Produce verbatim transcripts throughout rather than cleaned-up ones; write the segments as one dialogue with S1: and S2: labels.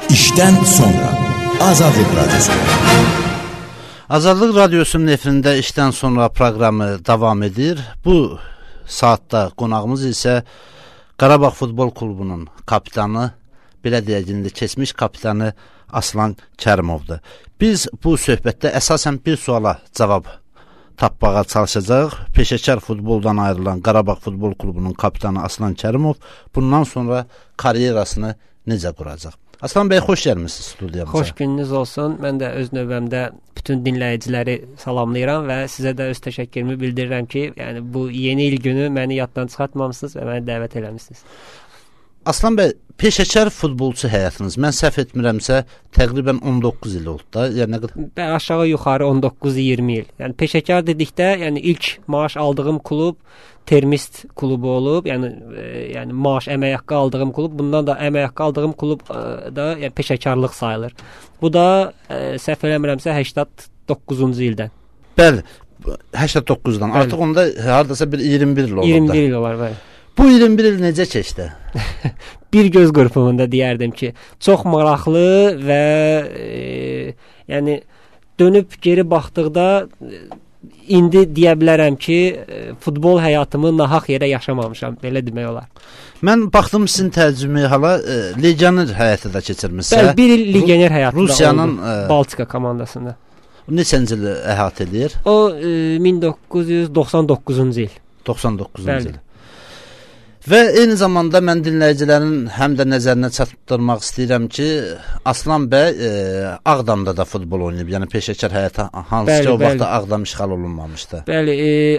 S1: İşdən sonra Azadlıq Radyosu.
S2: Azadlıq Radyosu'nun efirində işdən sonra proqramı davam edir. Bu saatda qonağımız isə Qarabağ Futbol Klubunun kapitanı, belə deyəcəyində keçmiş kapitanı Aslan Kərimovdur. Biz bu söhbətdə əsasən bir suala cavab tapmağa çalışacağıq. Peşəkar futboldan ayrılan Qarabağ Futbol Klubunun kapitanı Aslan Kərimov bundan sonra karyerasını necə quracaq? Aslan bəy, xoş gəlmisiniz studiyamıza.
S3: Xoş gününüz olsun. Mən də öz növbəmdə bütün dinləyiciləri salamlayıram və sizə də öz təşəkkürümü bildirirəm ki, yəni bu yeni il günü məni yaddan çıxartmamışsınız və məni dəvət eləmişsiniz.
S2: Aslan bəy, peşəkar futbolçu həyatınız, mən səhv etmirəmsə, təqribən on doqquz il oldu da. Yəni nə qədər?
S3: Bə, aşağı yuxarı on doqquz iyirmi il. Yəni peşəkar dedikdə, yəni ilk maaş aldığım klub Termist klubu olub. Yəni e, yəni maaş, əmək haqqı aldığım klub. Bundan da əmək haqqı aldığım klub e, da yəni peşəkarlıq sayılır. Bu da e, səhv eləmirəmsə səksən doqquzuncu ildən.
S2: Bəli, səksən doqquzdan. Bəli. Artıq onda hardasa bir iyirmi bir il olub da.
S3: iyirmi bir il olar, bəli.
S2: Bu iyirmi bir il necə keçdi?
S3: Bir göz qırpımında deyərdim ki, çox maraqlı və e, yəni dönüb geri baxdıqda e, indi deyə bilərəm ki, e, futbol həyatımı nahaq yerə yaşamamışam, belə demək olar.
S2: Mən baxdım sizin tərcüməyə hala e, legioner həyatı da keçirmişsə.
S3: Bəli, bir il legioner həyatında
S2: Rusiyanın
S3: oldu, e, Baltika komandasında.
S2: Neçənci il əhatə edir?
S3: O e, min doqquz yüz doxsan doqquzuncu il.
S2: doxsan doqquzuncu il. Və eyni zamanda mən dinləyicilərin həm də nəzərinə çatdırmaq istəyirəm ki, Aslan bəy e, Ağdamda da futbol oynayıb. Yəni peşəkar həyata hansı bəli, ki o bəli. Vaxtda Ağdam işğal olunmamışdı.
S3: Bəli,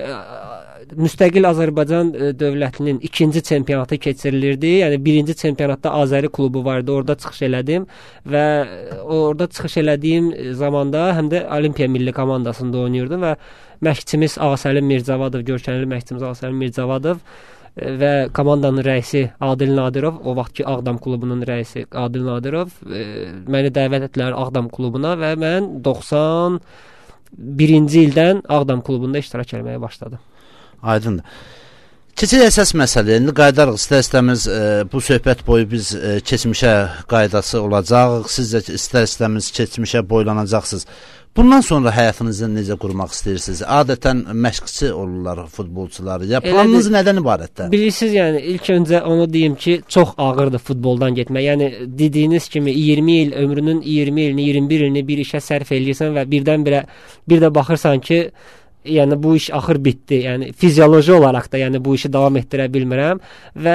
S3: e, müstəqil Azərbaycan e, dövlətinin ikinci çempionatı keçirilirdi. Yəni birinci çempionatda Azəri klubu vardı. Orada çıxış elədim və orada çıxış elədiyim zamanda həm də Olimpiya milli komandasında oynayırdım və məşqçimiz Ağasəlim Mirzavadov, görkəmli məşqçimiz Ağasəlim Mirzavadov və komandanın rəisi Adil Nadirov, o vaxtki Ağdam klubunun rəisi Adil Nadirov e, məni dəvət etdilər Ağdam klubuna və mən doxsan birinci ildən Ağdam klubunda iştirak etməyə başladım.
S2: Aydındır. Keçək əsas məsələyə. İndi qayıdarıq. İstər-istəmiz e, bu söhbət boyu biz e, keçmişə qaydası olacaq. Siz də istər-istəmiz keçmişə boylanacaqsınız. Bundan sonra həyatınızı necə qurmaq istəyirsiniz? Adətən məşqçi olurlar futbolçular. Ya planınız Elədir. Nədən ibarətdir?
S3: Bilirsiniz, yəni ilk öncə onu deyim ki, çox ağırdır futboldan getmək. Yəni dediyiniz kimi iyirmi il ömrünün iyirmi ilini, iyirmi bir ilini bir işə sərf eləyirsən və birdən-birə bir də baxırsan ki, yəni bu iş axır bitdi. Yəni fizioloji olaraq da yəni bu işi davam etdirə bilmirəm və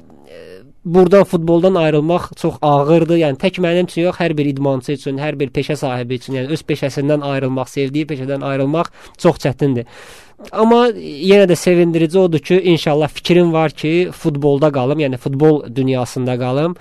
S3: buradan futboldan ayrılmaq çox ağırdır. Yəni tək mənim üçün yox, hər bir idmançı üçün, hər bir peşə sahibi üçün, yəni öz peşəsindən ayrılmaq, sevdiyi peşədən ayrılmaq çox çətindir. Amma yenə də sevindirici odur ki, inşallah fikrim var ki, futbolda qalım, yəni futbol dünyasında qalım.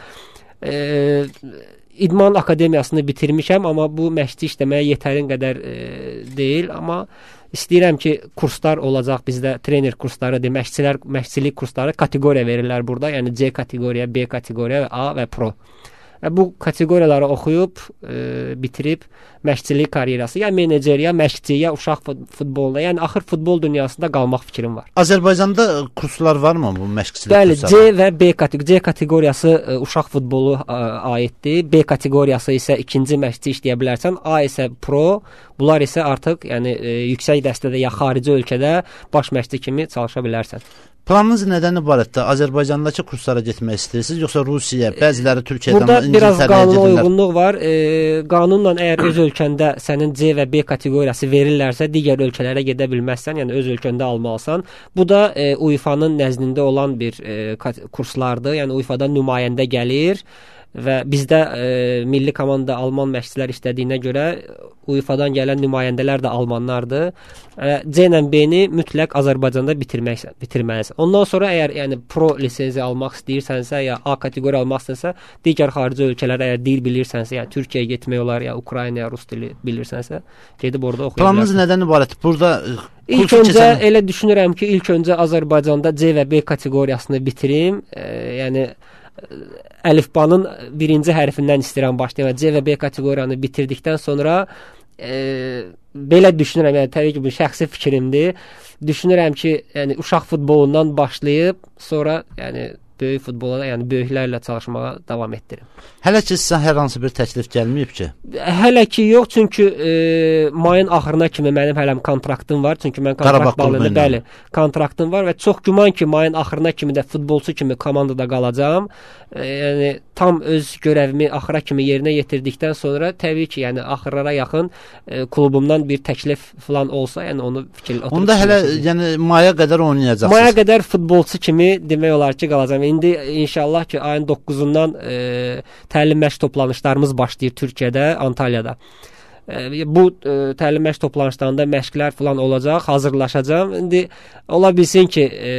S3: E, İdman akademiyasını bitirmişəm, amma bu məşqçi işləməyə yetərin qədər e, deyil, amma İstəyirəm ki, kurslar olacaq bizdə, trener kursları, məşqçilər, məşqçilik kursları kateqoriya verirlər burada. Yəni C kateqoriya, B kateqoriya, A və Pro. Və bu kateqoriyaları oxuyub, e, bitirib məşqçilik karyerası, ya menecer, ya məşqçi, ya uşaq futbolda, yəni axır futbol dünyasında qalmaq fikrim var.
S2: Azərbaycanda kurslar varmı bu məşqçilik
S3: Bəli,
S2: kursları?
S3: C və B kateqoriyası. C kateqoriyası e, uşaq futbolu a, aiddir. B kateqoriyası isə ikinci məşqçi işləyə bilərsən. A isə Pro. Bunlar isə artıq yəni e, yüksək dəstədə ya xarici ölkədə baş məşqçi kimi çalışa bilərsən.
S2: Planınız nədən ibarətdir? Azərbaycandakı kurslara getmək istəyirsiniz, yoxsa Rusiya, bəziləri Türkiyədən,
S3: burada biraz
S2: İngiltərəyə
S3: qanuna
S2: gedirlər?
S3: uyğunluq var. E, qanunla əgər öz ölkəndə sənin C və B kateqoriyası verirlərsə, digər ölkələrə gedə bilməzsən, yəni öz ölkəndə almalısan. Bu da e, UEFA-nın nəzdində olan bir e, kurslardır. Yəni UEFA-dan nümayəndə gəlir və bizdə e, milli komanda alman məşqçilər işlədiyinə görə UEFA-dan gələn nümayəndələr də almanlardır. E, C ilə B-ni mütləq Azərbaycanda bitirmək bitirməlisən. Ondan sonra əgər yəni pro lisenziya almaq istəyirsənsə, ya A kateqoriya almaq istəyirsənsə, digər xarici ölkələrə əgər dil bilirsənsə, yəni Türkiyəyə getmək olar, ya Ukraynaya rus dili bilirsənsə, gedib orada oxuya bilərsən.
S2: Planınız nədən ibarətdir? Burada
S3: İlk öncə keçən... elə düşünürəm ki, ilk öncə Azərbaycanda C və B kateqoriyasını bitirim. E, yəni əlifbanın birinci hərfindən istəyirəm başlayım. C və B kateqoriyanı bitirdikdən sonra e, belə düşünürəm, yəni təbii ki, bu şəxsi fikrimdir. Düşünürəm ki, yəni uşaq futbolundan başlayıb sonra yəni böyük futbola, yəni böyüklərlə çalışmağa davam etdirim.
S2: Hələ ki sizə hər hansı bir təklif gəlməyib ki?
S3: Hələ ki yox, çünki e, mayın axırına kimi mənim hələm kontraktım var. Çünki mən kontrakt bağlıyım, bəli, kontraktım var və çox güman ki, mayın axırına kimi də futbolçu kimi komandada qalacağam. E, yəni tam öz görəvimi axıra kimi yerinə yetirdikdən sonra təbii ki, yəni axırlara yaxın e, klubumdan bir təklif falan olsa, yəni onu fikir oturub.
S2: Onda hələ yəni maya qədər oynayacaqsınız.
S3: Maya qədər futbolçu kimi demək olar ki, qalacağam. İndi inşallah ki, ayın doqquzundan e, təlim məşq toplanışlarımız başlayır Türkiyədə, Antalyada. E, bu e, təlim məşq toplanışlarında məşqlər falan olacaq, hazırlaşacağam. İndi ola bilsin ki, e,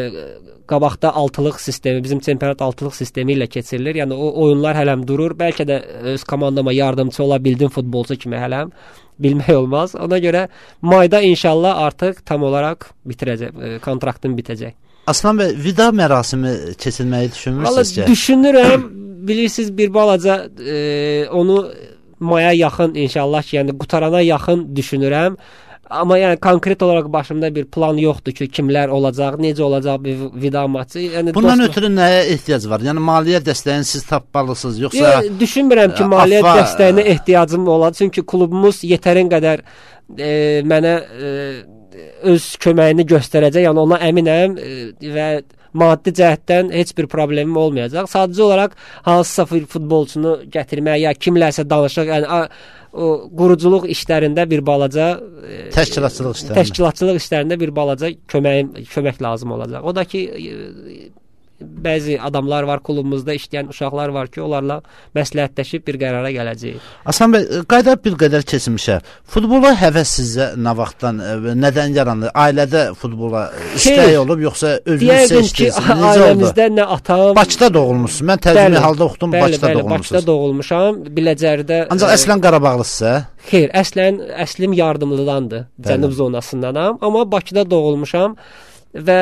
S3: qabaqda altılıq sistemi, bizim çempionat altılıq sistemi ilə keçirilir. Yəni o oyunlar hələm durur. Bəlkə də öz komandama yardımçı ola bildim futbolçu kimi hələm. Bilmək olmaz. Ona görə mayda inşallah artıq tam olaraq bitirəcək, e, kontraktım bitəcək.
S2: Aslan bəy, vida mərasimi keçirməyi düşünmürsünüz ki?
S3: Düşünürəm. Bilirsiniz, bir balaca e, onu maya yaxın inşallah ki, yəni qutarana yaxın düşünürəm. Amma yəni konkret olaraq başımda bir plan yoxdur ki, kimlər olacaq, necə olacaq bir vida maçı. Yəni
S2: bundan
S3: dostlar...
S2: ötürü nəyə ehtiyac var? Yəni maliyyə dəstəyini siz tapmalısınız, yoxsa
S3: ya, düşünmürəm ki, maliyyə
S2: affa...
S3: dəstəyinə ehtiyacım olar. Çünki klubumuz yetərin qədər e, mənə e, öz köməyini göstərəcək. Yəni ona əminəm e, və maddi cəhətdən heç bir problemim olmayacaq. Sadəcə olaraq hansısa futbolçunu gətirmək ya kimlərsə danışıq, yəni a, o quruculuq işlərində bir balaca e,
S2: təşkilatçılıq işlərində.
S3: Təşkilatçılıq işlərində bir balaca köməyim kömək lazım olacaq. O da ki e, bəzi adamlar var klubumuzda işləyən uşaqlar var ki, onlarla məsləhətləşib bir qərara gələcəyik.
S2: Aslan bəy, qayıdıb bir qədər keçmişə. Futbola həvəs sizə nə vaxtdan, nədən yarandı? Ailədə futbola istəyi olub, yoxsa özünüz seçdiniz?
S3: Ailəmizdə nə atam...
S2: Bakıda doğulmuşsunuz. Mən tərcümi halda oxudum,
S3: bəli,
S2: Bakıda
S3: bəli,
S2: doğulmuşsunuz.
S3: Bakıda doğulmuşam, Biləcəridə.
S2: Ancaq əslən Qarabağlısınızsa?
S3: Xeyr, əslən əslim Yardımlıdandır, Cənub zonasındanam, amma Bakıda doğulmuşam. Və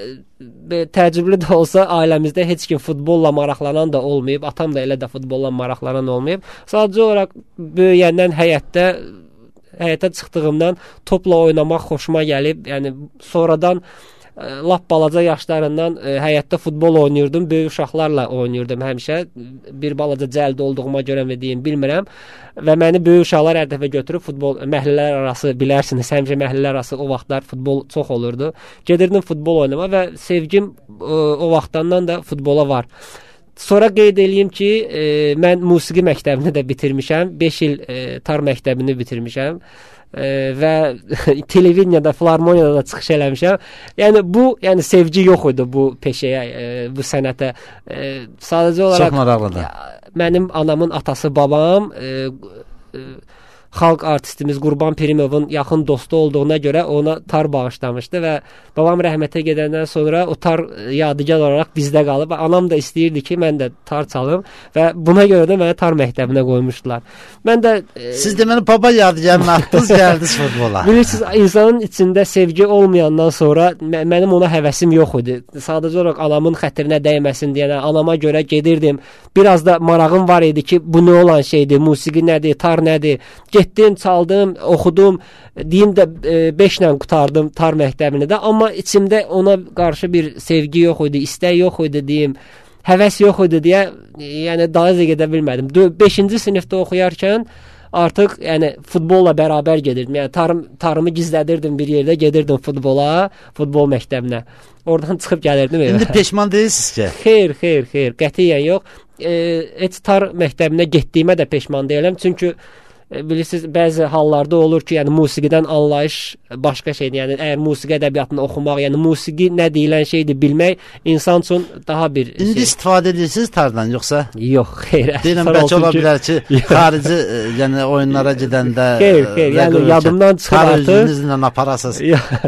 S3: e, təəccüblü də olsa ailəmizdə heç kim futbolla maraqlanan da olmayıb, atam da elə də futbolla maraqlanan olmayıb. Sadəcə olaraq böyüyəndən həyətdə həyətə çıxdığımdan topla oynamaq xoşuma gəlib. Yəni sonradan e, lap balaca yaşlarından e, həyətdə futbol oynayırdım, böyük uşaqlarla oynayırdım həmişə. Bir balaca cəldə olduğuma görə mi deyim, bilmirəm. Və məni böyük uşaqlar hər dəfə götürüb futbol məhəllələr arası, bilərsiniz, həmişə məhəllələr arası o vaxtlar futbol çox olurdu. Gedirdim futbol oynamağa və sevgim o, o vaxtdan da futbola var. Sonra qeyd edeyim ki, e, mən musiqi məktəbini də bitirmişəm. beş il e, tar məktəbini bitirmişəm. E, və televizyada, filarmoniyada da çıxış eləmişəm. Yəni bu, yəni sevgi yox idi bu peşəyə, e, bu sənətə. E, sadəcə olaraq
S2: çox maraqlıdır.
S3: Ya, mənim anamın atası, babam e, e, xalq artistimiz Qurban Pirimovun yaxın dostu olduğuna görə ona tar bağışlamışdı və babam rəhmətə gedəndən sonra o tar yadigar olaraq bizdə qalıb. Anam da istəyirdi ki, mən də tar çalım və buna görə də məni tar məktəbinə qoymuşdular. Mən də e,
S2: siz deməli baba yadigarını atdınız, gəldiniz futbola.
S3: Bilirsiniz, insanın içində sevgi olmayandan sonra mənim ona həvəsim yox idi. Sadəcə olaraq anamın xətrinə dəyməsin deyə anama görə gedirdim. Biraz da marağım var idi ki, bu nə olan şeydir, musiqi nədir, tar nədir? Getdim, çaldım, oxudum, deyim də beş ilə qutardım tar məktəbini də, amma içimdə ona qarşı bir sevgi yox idi, istək yox idi deyim, həvəs yox idi deyə, yəni daha da gedə bilmədim. beşinci sinifdə oxuyarkən artıq yəni futbolla bərabər gedirdim. Yəni tarım tarımı gizlədirdim bir yerdə, gedirdim futbola, futbol məktəbinə. Oradan çıxıb gəlirdim evə.
S2: İndi peşman deyilsiniz ki?
S3: Xeyr, xeyr, xeyr, qətiyyən yox. E, heç tar məktəbinə getdiyimə də peşman deyiləm. Çünki bilirsiniz, bəzi hallarda olur ki, yəni musiqidən anlayış başqa şeydir. Yəni əgər musiqi ədəbiyyatını oxumaq, yəni musiqi nə deyilən şeydir bilmək insan üçün daha bir
S2: İndi şey. İstifadə edirsiniz tardan, yoxsa?
S3: Yox, xeyr.
S2: Deyirəm, bəlkə ola bilər ki, xarici yəni oyunlara gedəndə
S3: xeyr, xeyr, yəni yadımdan çıxır artıq.
S2: Özünüzlə aparasınız.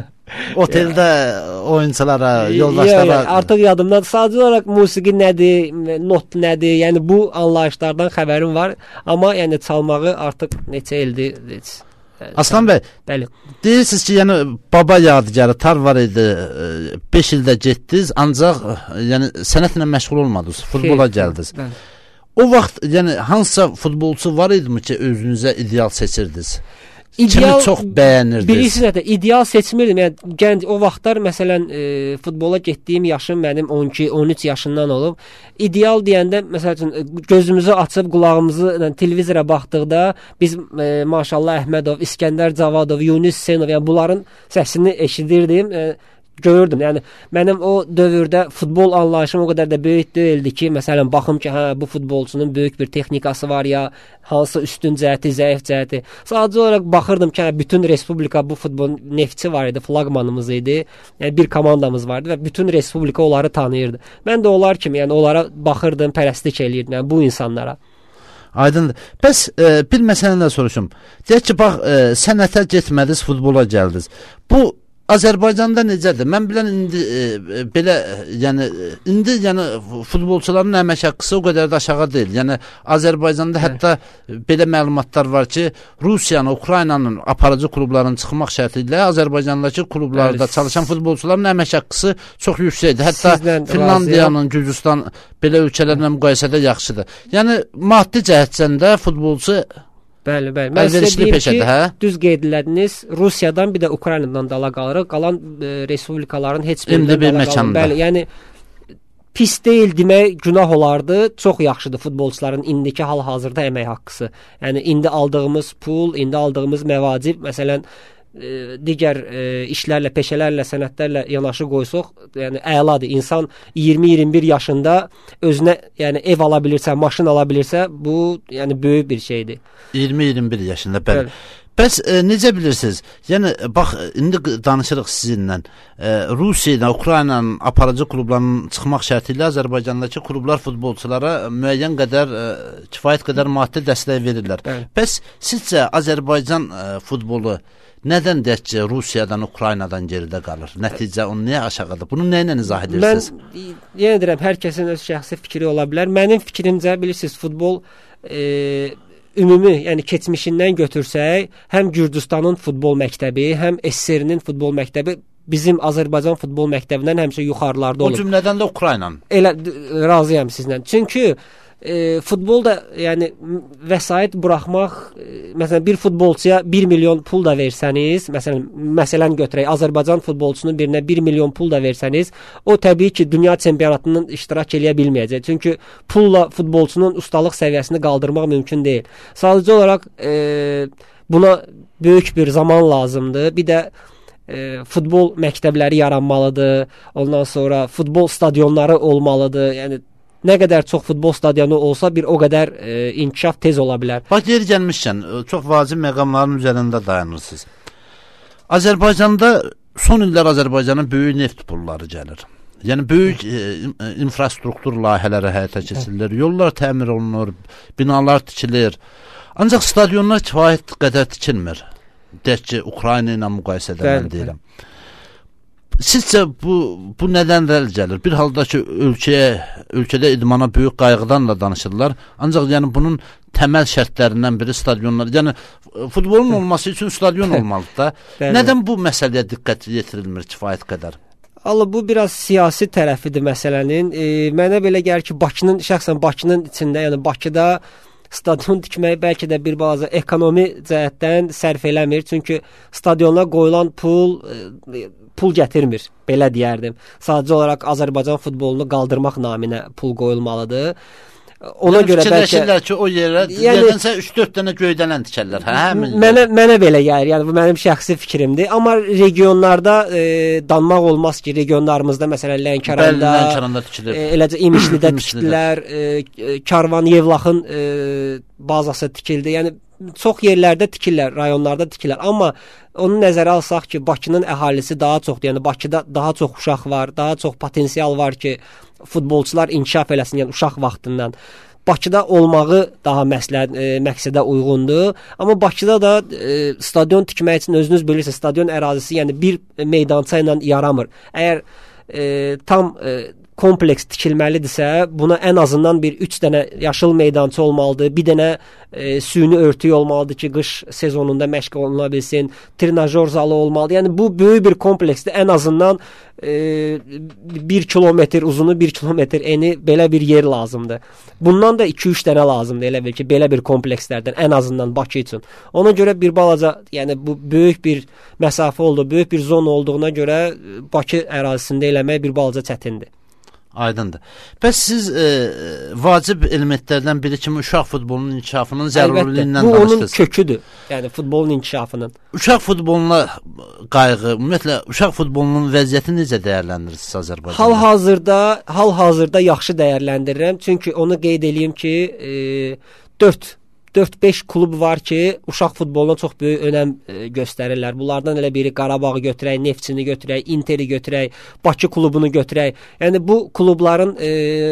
S2: Oteldə oyunçulara, yoldaşlara.
S3: Yəni, artıq yadımdan sadəcə olaraq musiqi nədir, not nədir, yəni bu anlayışlardan xəbərim var. Amma yəni çalmağı artıq neçə ildir heç.
S2: Aslan bəy,
S3: bəli.
S2: Deyirsiniz ki, yəni baba yadigarı tar var idi, beş ildə getdiniz, ancaq yəni sənətlə məşğul olmadınız, futbola gəldiniz. Bəli. O vaxt yəni hansısa futbolçu var idimi ki, özünüzə ideal seçirdiniz?
S3: ideal,
S2: kimi çox bəyənirdiniz?
S3: Bilirsiniz nədir? İdeal seçmirdim. Yəni gənc o vaxtlar məsələn e, futbola getdiyim yaşım mənim on iki on üç yaşından olub. İdeal deyəndə məsələn gözümüzü açıb qulağımızı yəni, televizora baxdıqda biz e, maşallah Əhmədov, İskəndər Cavadov, Yunus Hüseynov yəni bunların səsini eşidirdim. E, görürdüm. Yəni mənim o dövrdə futbol anlayışım o qədər də böyük deyildi ki, məsələn baxım ki, hə bu futbolçunun böyük bir texnikası var ya, hansı üstün cəhəti, zəif cəhəti. Sadəcə olaraq baxırdım ki, hə, bütün respublika bu futbolun Neftçi var idi, flaqmanımız idi. Yəni bir komandamız vardı və bütün respublika onları tanıyırdı. Mən də onlar kimi, yəni onlara baxırdım, pərəstlik eləyirdim, yəni bu insanlara.
S2: Aydındır. Bəs e, bir məsələni də soruşum. Deyək ki, bax, e, sənətə getmədiniz, futbola gəldiniz. Bu Azərbaycanda necədir? Mən bilən indi e, belə yəni indi yəni futbolçuların əmək haqqısı o qədər də aşağı deyil. Yəni Azərbaycanda hətta belə məlumatlar var ki, Rusiyanın, Ukraynanın aparıcı klublarının çıxmaq şərti ilə Azərbaycandakı klublarda Bəli. çalışan futbolçuların əmək haqqısı çox yüksəkdir. Hətta Sizdən Finlandiyanın, Gürcüstan belə ölkələrlə müqayisədə yaxşıdır. Yəni maddi cəhətdən də futbolçu
S3: Bəli, bəli. Mən sizə deyim peşədir, ki, hə? düz qeyd elədiniz. Rusiyadan bir də Ukraynadan dala qalırıq. Qalan e, respublikaların heç birindən dala qalırıq. Bəli, yəni pis deyil demək günah olardı. Çox yaxşıdır futbolçuların indiki hal-hazırda əmək haqqısı. Yəni indi aldığımız pul, indi aldığımız məvacib, məsələn e, digər e, işlərlə, peşələrlə, sənətlərlə yanaşı qoysuq, yəni əladır. İnsan iyirmi iyirmi bir yaşında özünə yəni ev ala bilirsə, maşın ala bilirsə, bu yəni böyük bir şeydir.
S2: iyirmi iyirmi bir yaşında, bəli. bəli. Bəs e, necə bilirsiniz? Yəni bax indi danışırıq sizinlə. E, Rusiya, Ukraynanın aparıcı klublarının çıxmaq şərti ilə Azərbaycandakı klublar futbolçulara müəyyən qədər e, kifayət qədər maddi dəstək verirlər. Bəli. Bəs sizcə Azərbaycan e, futbolu nədən deyək ki, Rusiyadan, Ukraynadan geridə qalır? Nəticə onun niyə aşağıdır? Bunu nə ilə izah edirsiniz?
S3: Mən yenə deyirəm, hər kəsin öz şəxsi fikri ola bilər. Mənim fikrimcə bilirsiniz, futbol e, ümumi, yəni keçmişindən götürsək, həm Gürcüstanın futbol məktəbi, həm S S R-nin futbol məktəbi bizim Azərbaycan futbol məktəbindən həmişə yuxarılarda olub.
S2: O cümlədən də Ukraynanın.
S3: Elə razıyam sizlə. Çünki e, futbolda yəni vəsait buraxmaq, e, məsələn bir futbolçuya bir milyon pul da versəniz, məsələn məsələn götürək, Azərbaycan futbolçusunun birinə bir milyon pul da versəniz, o təbii ki, dünya çempionatından iştirak eləyə bilməyəcək. Çünki pulla futbolçunun ustalıq səviyyəsini qaldırmaq mümkün deyil. Sadəcə olaraq e, buna böyük bir zaman lazımdır. Bir də e, futbol məktəbləri yaranmalıdır. Ondan sonra futbol stadionları olmalıdır. Yəni nə qədər çox futbol stadionu olsa bir o qədər e, inkişaf tez ola bilər.
S2: Bax, yeri gəlmişkən, çox vacib məqamların üzərində dayanırsınız. Azərbaycanda son illər Azərbaycanın böyük neft pulları gəlir. Yəni böyük e, infrastruktur layihələri həyata keçirilir, yollar təmir olunur, binalar tikilir. Ancaq stadionlar kifayət qədər tikilmir. Deyək ki, Ukrayna ilə müqayisədə mən deyirəm. Sizcə bu bu nədən irəli gəlir? Bir halda ki, ölkəyə, ölkədə idmana böyük qayğıdan da danışırlar. Ancaq yəni bunun təməl şərtlərindən biri stadionlar. Yəni futbolun olması üçün stadion olmalıdır da. Nədən bu məsələyə diqqət yetirilmir kifayət qədər?
S3: Allah, bu biraz siyasi tərəfidir məsələnin. E, mənə belə gəlir ki, Bakının, şəxsən Bakının içində, yəni Bakıda stadion tikmək bəlkə də bir bazı ekonomi cəhətdən sərf eləmir. Çünki stadionlara qoyulan pul e, pul gətirmir, belə deyərdim. Sadəcə olaraq Azərbaycan futbolunu qaldırmaq naminə pul qoyulmalıdır. Ona yəni, görə
S2: bəlkə ki, o yerə yəni, yerənsə üç dörd dənə göydələn tikərlər. Hə,
S3: mənə mənə belə gəlir. Yəni bu mənim şəxsi fikrimdir. Amma regionlarda e, danmaq olmaz ki, regionlarımızda məsələn Lənkəranda,
S2: Lənkəranda tikilir.
S3: E, eləcə İmişlidə tikdilər, e, Karvan Yevlaxın e, bazası tikildi. Yəni çox yerlərdə tikirlər, rayonlarda tikirlər. Amma onu nəzərə alsaq ki, Bakının əhalisi daha çoxdur. Yəni Bakıda daha çox uşaq var, daha çox potensial var ki, futbolçular inkişaf eləsin, yəni uşaq vaxtından. Bakıda olmağı daha məsləhət, e, məqsədə uyğundur. Amma Bakıda da e, stadion tikmək üçün özünüz bilirsiniz, stadion ərazisi yəni bir meydança ilə yaramır. Əgər e, tam e, kompleks tikilməlidirsə, buna ən azından bir üç dənə yaşıl meydançı olmalıdır, bir dənə e, süni örtük olmalıdır ki, qış sezonunda məşq oluna bilsin, trenajör zalı olmalıdır. Yəni bu böyük bir kompleksdir. Ən azından e, bir kilometr uzunu, bir kilometr eni belə bir yer lazımdır. Bundan da iki üç dənə lazımdır elə bil ki, belə bir komplekslərdən ən azından Bakı üçün. Ona görə bir balaca, yəni bu böyük bir məsafə oldu, böyük bir zon olduğuna görə Bakı ərazisində eləmək bir balaca çətindir.
S2: Aydındır. Bəs siz e, vacib elementlərdən biri kimi uşaq futbolunun inkişafının zəruriliyindən
S3: danışdınız. Bu
S2: danışdınız.
S3: onun köküdür. Yəni futbolun inkişafının.
S2: Uşaq futboluna qayğı, ümumiyyətlə uşaq futbolunun vəziyyəti necə dəyərləndirirsiniz Azərbaycanda?
S3: Hal-hazırda, hal-hazırda yaxşı dəyərləndirirəm. Çünki onu qeyd edeyim ki, e, dörd dörd beş klub var ki, uşaq futboluna çox böyük önəm e, göstərirlər. Bunlardan elə biri Qarabağı götürək, Neftçini götürək, Interi götürək, Bakı klubunu götürək. Yəni bu klubların e,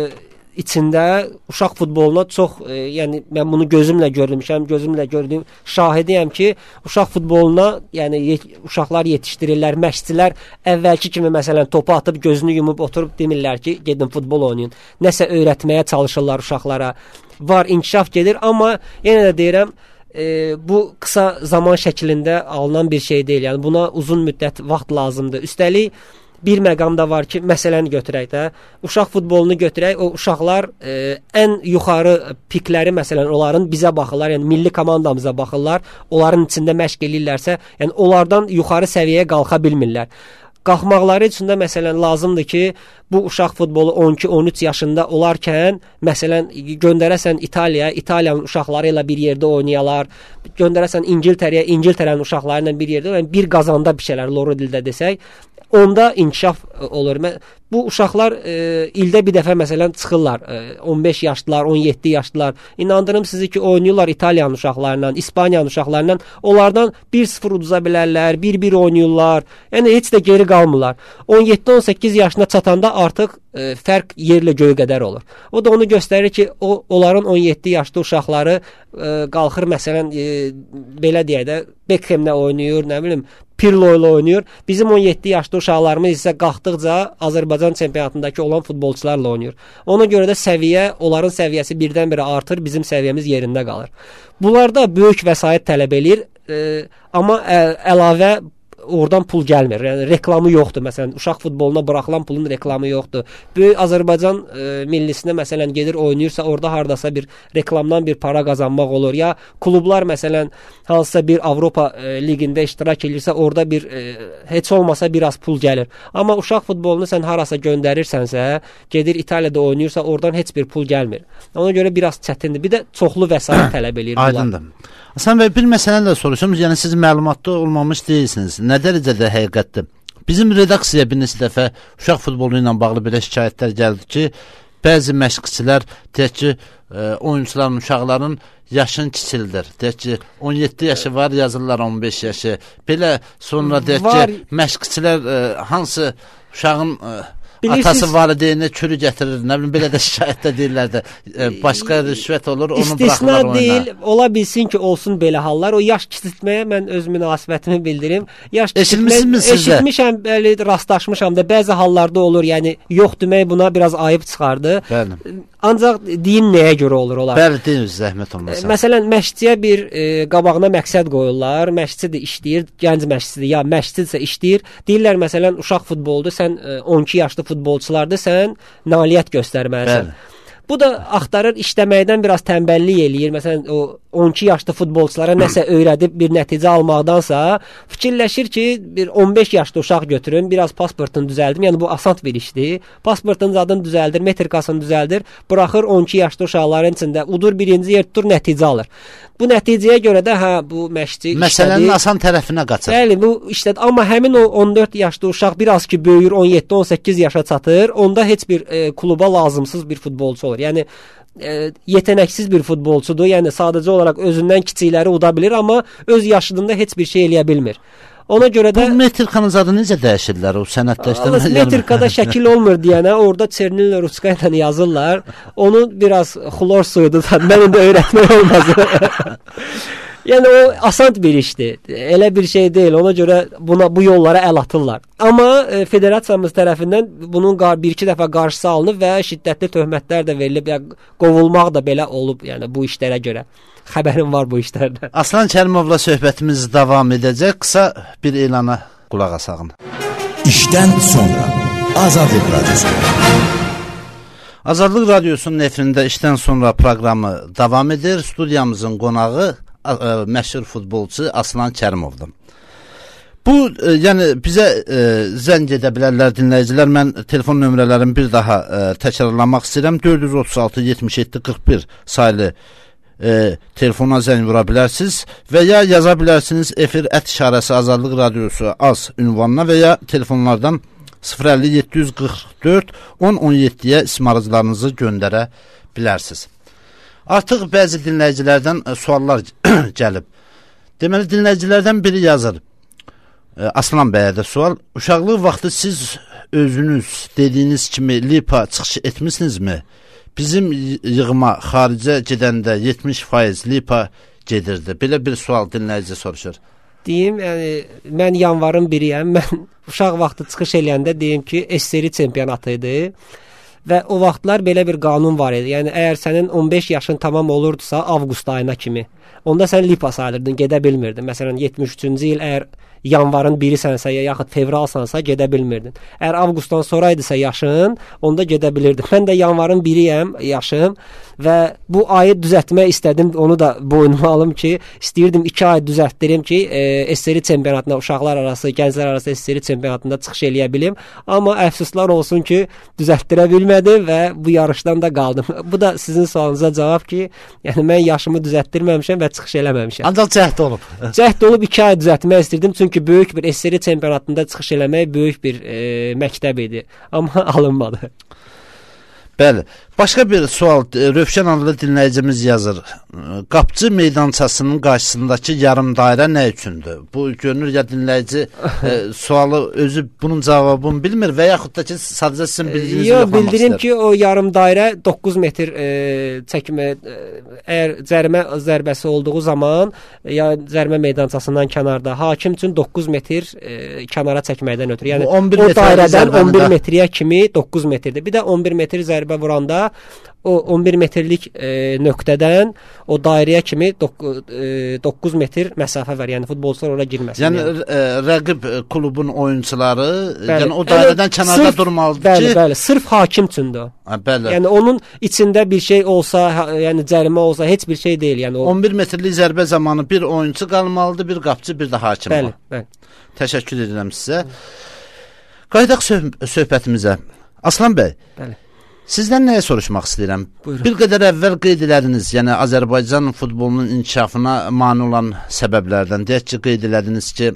S3: içində uşaq futboluna çox, e, yəni mən bunu gözümlə görmüşəm, gözümlə gördüyüm şahidiyəm ki, uşaq futboluna, yəni yet uşaqlar yetişdirirlər, məşqçilər əvvəlki kimi məsələn topu atıb gözünü yumub oturub demirlər ki, gedin futbol oynayın. Nəsə öyrətməyə çalışırlar uşaqlara. Var, inkişaf gedir, amma yenə də deyirəm, e, bu qısa zaman şəklində alınan bir şey deyil. Yəni buna uzun müddət vaxt lazımdır. Üstəlik bir məqam da var ki, məsələni götürək də, uşaq futbolunu götürək, o uşaqlar e, ən yuxarı pikləri məsələn onların bizə baxırlar, yəni milli komandamıza baxırlar, onların içində məşq eləyirlərsə, yəni onlardan yuxarı səviyyəyə qalxa bilmirlər. Qalxmaqları üçün də məsələn lazımdır ki, bu uşaq futbolu on iki on üç yaşında olarkən məsələn göndərəsən İtaliyaya, İtaliyanın uşaqları ilə bir yerdə oynayalar, göndərəsən İngiltərəyə, İngiltərənin uşaqları ilə bir yerdə, yəni bir qazanda bir şeylər loru dildə desək, onda inkişaf olur. Bu uşaqlar e, ildə bir dəfə məsələn çıxırlar, e, on beş yaşlılar, on yeddi yaşlılar. İnandırım sizi ki, oynayırlar İtaliyanın uşaqlarıyla, İspaniyanın uşaqlarıyla. Onlardan bir sıfır uduza bilərlər, bir bir oynayırlar. Yəni heç də geri qalmırlar. on yeddi on səkkiz yaşına çatanda artıq e, fərq yerlə göy qədər olur. O da onu göstərir ki, o onların on yeddi yaşlı uşaqları e, qalxır məsələn e, belə deyək də Beckham'lə oynayır, nə bilim Pirlo ilə oynayır. Bizim on yeddi yaşlı uşaqlarımız isə qalxdıqca Azərbaycan çempionatındakı olan futbolçularla oynayır. Ona görə də səviyyə, onların səviyyəsi birdən-birə artır, bizim səviyyəmiz yerində qalır. Bunlarda böyük vəsait tələb eləyir, e, amma ə, əlavə oradan pul gəlmir. Yəni reklamı yoxdur. Məsələn, uşaq futboluna buraxılan pulun reklamı yoxdur. Böyük Azərbaycan e, millisinə məsələn gedir oynayırsa, orada hardasa bir reklamdan bir para qazanmaq olur. Ya klublar məsələn hansısa bir Avropa e, liqində iştirak edirsə, orada bir e, heç olmasa biraz pul gəlir. Amma uşaq futbolunu sən harasa göndərirsənsə, gedir İtaliyada oynayırsa, oradan heç bir pul gəlmir. Ona görə biraz çətindir. Bir də çoxlu vəsait tələb eləyir bunlar.
S2: Aydındır. Hasan bəy, bir məsələni də soruşum. Yəni siz məlumatlı olmamış deyilsiniz. Nə dərəcədə həqiqətdir? Bizim redaksiyaya bir neçə dəfə uşaq futbolu ilə bağlı belə şikayətlər gəldi ki, bəzi məşqçilər deyək ki, e, oyunçuların, uşaqların yaşın kiçildir. Deyək ki, on yeddi yaşı var, yazırlar on beş yaşı. Belə sonra deyək var. Ki, məşqçilər e, hansı uşağın e, bilirsiniz, atası valideyni kürü gətirir, nə bilim, belə də şikayətdə deyirlər də, e, başqa rüşvət olur, onu
S3: İstisna
S2: buraxırlar oyuna.
S3: deyil, ola bilsin ki, olsun belə hallar. O yaş kiçiltməyə mən öz münasibətimi bildirim. Yaş
S2: kiçilmə,
S3: eşitmişəm, bəli, rastlaşmışam da, bəzi hallarda olur, yəni yox demək buna biraz ayıb çıxardı.
S2: Bəli.
S3: Ancaq deyin nəyə görə olur olar?
S2: Bəli, deyin, zəhmət olmasa.
S3: Məsələn, məşqçiyə bir e, qabağına məqsəd qoyurlar, məşqçi də işləyir, gənc məşqçidir, ya məşqçidirsə işləyir. Deyirlər, məsələn, uşaq futboldur, sən e, on iki yaşlı futbolçulardır, sən nailiyyət göstərməlisən. Bəli. Bu da axtarır, işləməkdən biraz tənbəllik eləyir. Məsələn, o on iki yaşlı futbolçulara nəsə öyrədib bir nəticə almaqdansa, fikirləşir ki, bir on beş yaşlı uşaq götürün, biraz pasportunu düzəldim. Yəni bu asan bir işdir. Pasportunun adını düzəldir, metrikasını düzəldir, buraxır on iki yaşlı uşaqların içində udur birinci yer tutur, nəticə alır. Bu nəticəyə görə də hə bu məşqçi
S2: məsələnin asan tərəfinə qaçır.
S3: Bəli, bu işlədi. Amma həmin o on dörd yaşlı uşaq biraz ki böyüyür, on yeddi on səkkiz yaşa çatır, onda heç bir e, kluba lazımsız bir futbolçu olur. Yəni e, yetənəksiz bir futbolçudur. Yəni sadəcə olaraq özündən kiçikləri uda bilir, amma öz yaşında heç bir şey eləyə bilmir. Ona görə də
S2: bu metrikanın adı necə dəyişirlər o sənədləşdirmə?
S3: Metrikada şəkil olmur deyənə orada çernillə ruçka ilə yazırlar. Onu biraz xlor suyudur. Mənim də öyrətmək olmaz. Yəni o asan bir işdir. Elə bir şey deyil. Ona görə buna bu yollara əl atırlar. Amma e, federasiyamız tərəfindən bunun bir-iki dəfə qarşısı alınıb və şiddətli töhmətlər də verilib. Yəni qovulmaq da belə olub, yəni bu işlərə görə. Xəbərim var bu işlərdən.
S2: Aslan Kərimovla söhbətimiz davam edəcək. Qısa bir elana qulaq asaq.
S1: İşdən sonra Azadlıq Radyosu.
S2: Azadlıq Radyosunun efirində işdən sonra proqramı davam edir. Studiyamızın qonağı ə, ə, məşhur futbolçu Aslan Kərimovdur. Bu, ə, yəni bizə ə, zəng edə bilərlər dinləyicilər. Mən telefon nömrələrini bir daha ə, təkrarlamaq istəyirəm. dörd yüz otuz altı yetmiş yeddi qırx bir saylı ə, telefona zəng vura bilərsiniz və ya yaza bilərsiniz efir ət işarəsi Azadlıq Radyosu az ünvanına və ya telefonlardan sıfır əlli yeddi yüz qırx dörd on on yeddiyə ismarıcılarınızı göndərə bilərsiniz. Artıq bəzi dinləyicilərdən ə, suallar gəlib. Deməli, dinləyicilərdən biri yazır. Ə, Aslan bəyə də sual. Uşaqlıq vaxtı siz özünüz dediyiniz kimi Lipa çıxış etmişsinizmi? Bizim yığıma xaricə gedəndə yetmiş faiz Lipa gedirdi. Belə bir sual dinləyici soruşur.
S3: Deyim, yəni mən yanvarın biriyəm. Mən uşaq vaxtı çıxış eləyəndə deyim ki, S S R çempionatı idi və o vaxtlar belə bir qanun var idi. Yəni əgər sənin on beş yaşın tamam olurdusa avqust ayına kimi, onda sən Lipa sayılırdın, gedə bilmirdin. Məsələn, yetmiş üçüncü il əgər yanvarın birisənsə ya yaxud fevralsansa gedə bilmirdin. Əgər avqustdan sonraydısa yaşın, onda gedə bilirdin. Mən də yanvarın biriyəm yaşım və bu ayı düzəltmək istədim. Onu da boynuma alım ki, istəyirdim iki ay düzəltdirim ki, e, S S R çempionatına, uşaqlar arası, gənclər arası S S R çempionatında çıxış eləyə bilim. Amma əfsuslar olsun ki, düzəltdirə bilmədim və bu yarışdan da qaldım. Bu da sizin sualınıza cavab ki, yəni mən yaşımı düzəltdirməmişəm və çıxış eləməmişəm.
S2: Ancaq cəhd olub.
S3: Cəhd olub iki ay düzəltmək istirdim, çünki böyük bir S S R çempionatında çıxış eləmək böyük bir e, məktəb idi. Amma alınmadı.
S2: Bəli. Başqa bir sual Rövşən adlı dinləyicimiz yazır. Qapçı meydançasının qarşısındakı yarım dairə nə üçündür? Bu görünür ya dinləyici e, sualı özü bunun cavabını bilmir və yaxud da ki sadəcə sizin bildiyinizi
S3: yoxlamaq
S2: istəyir.
S3: Bildirim ki, o yarım dairə doqquz metr e, çəkmə e, əgər cərimə zərbəsi olduğu zaman ya cərimə meydançasından kənarda hakim üçün doqquz metr e, kənara çəkməkdən ötürü. Yəni
S2: on bir
S3: o dairədən on bir
S2: da...
S3: metriyə kimi doqquz metrdir. Bir də on bir metr zərbə vuranda o on bir metrlik e, nöqtədən o dairəyə kimi doqquz metr məsafə var. Yəni futbolçular ora girməsin.
S2: Yəni, yəni. E, rəqib klubun oyunçuları bəli, yəni o dairədən yəni, kənarda sırf, durmalıdır
S3: bəli,
S2: ki,
S3: bəli, sırf hakim üçündür.
S2: Ha, bəli.
S3: Yəni onun içində bir şey olsa, yəni cərimə olsa heç bir şey deyil. Yəni o
S2: on bir metrlik zərbə zamanı bir oyunçu qalmalıdır, bir qapçı, bir də hakim.
S3: Bəli, bəli.
S2: Təşəkkür edirəm sizə. Qayıdaq söh söhbətimizə. Aslan bəy.
S3: Bəli.
S2: Sizdən nəyə soruşmaq istəyirəm?
S3: Buyurun.
S2: Bir qədər əvvəl qeyd elədiniz, yəni Azərbaycan futbolunun inkişafına mane olan səbəblərdən. Deyək ki, qeyd elədiniz ki,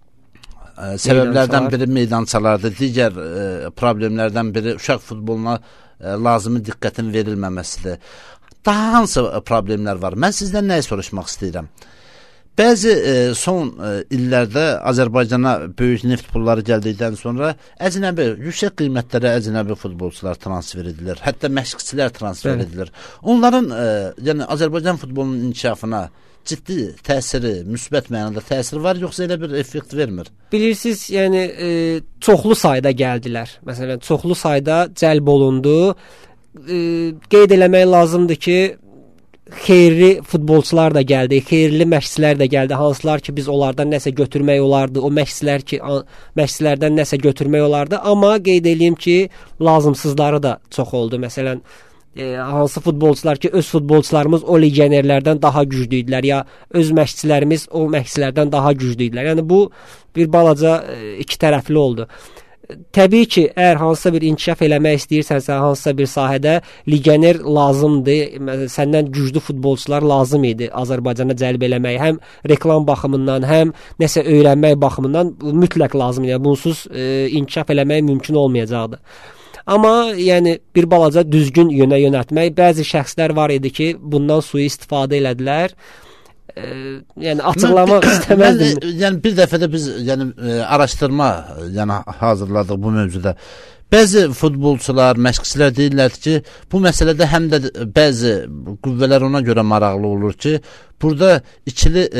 S2: ə, səbəblərdən biri meydançalardır, digər ə, problemlərdən biri uşaq futboluna ə, lazımi diqqətin verilməməsidir. Daha hansı problemlər var? Mən sizdən nəyə soruşmaq istəyirəm? Bəzi e, son e, illərdə Azərbaycana böyük neft pulları gəldikdən sonra əcnəbi, yüksək qiymətlərə əcnəbi futbolçular transfer edilir. Hətta məşqçilər transfer Bəli. edilir. Onların e, yəni Azərbaycan futbolunun inkişafına ciddi təsiri, müsbət mənada təsiri var, yoxsa elə bir effekt vermir?
S3: Bilirsiniz, yəni e, çoxlu sayda gəldilər. Məsələn, çoxlu sayda cəlb olundu. E, qeyd eləmək lazımdır ki, xeyirli futbolçular da gəldi, xeyirli məşqçilər də gəldi, hansılar ki biz onlardan nəsə götürmək olardı, o məşqçilər ki məşqçilərdən nəsə götürmək olardı, amma qeyd edeyim ki lazımsızları da çox oldu. Məsələn, e, hansı futbolçular ki öz futbolçularımız o legionerlərdən daha güclü idilər ya öz məşqçilərimiz o məşqçilərdən daha güclü idilər. Yəni bu bir balaca e, iki tərəfli oldu. Təbii ki, əgər hansısa bir inkişaf eləmək istəyirsənsə, hansısa bir sahədə legioner lazımdır, səndən güclü futbolçular lazım idi Azərbaycana cəlb eləmək, həm reklam baxımından, həm nəsə öyrənmək baxımından mütləq lazım idi. Yəni, bunsuz e, inkişaf eləmək mümkün olmayacaqdı. Amma yəni bir balaca düzgün yönə yönəltmək, bəzi şəxslər var idi ki, bundan sui istifadə elədilər. E, yəni açıqlamaq istəməzdim.
S2: Yəni bir dəfə də biz yəni e, araşdırma yəni hazırladıq bu mövzuda. Bəzi futbolçular, məşqçilər deyirlər ki, bu məsələdə həm də bəzi qüvvələr ona görə maraqlı olur ki, burada ikili e,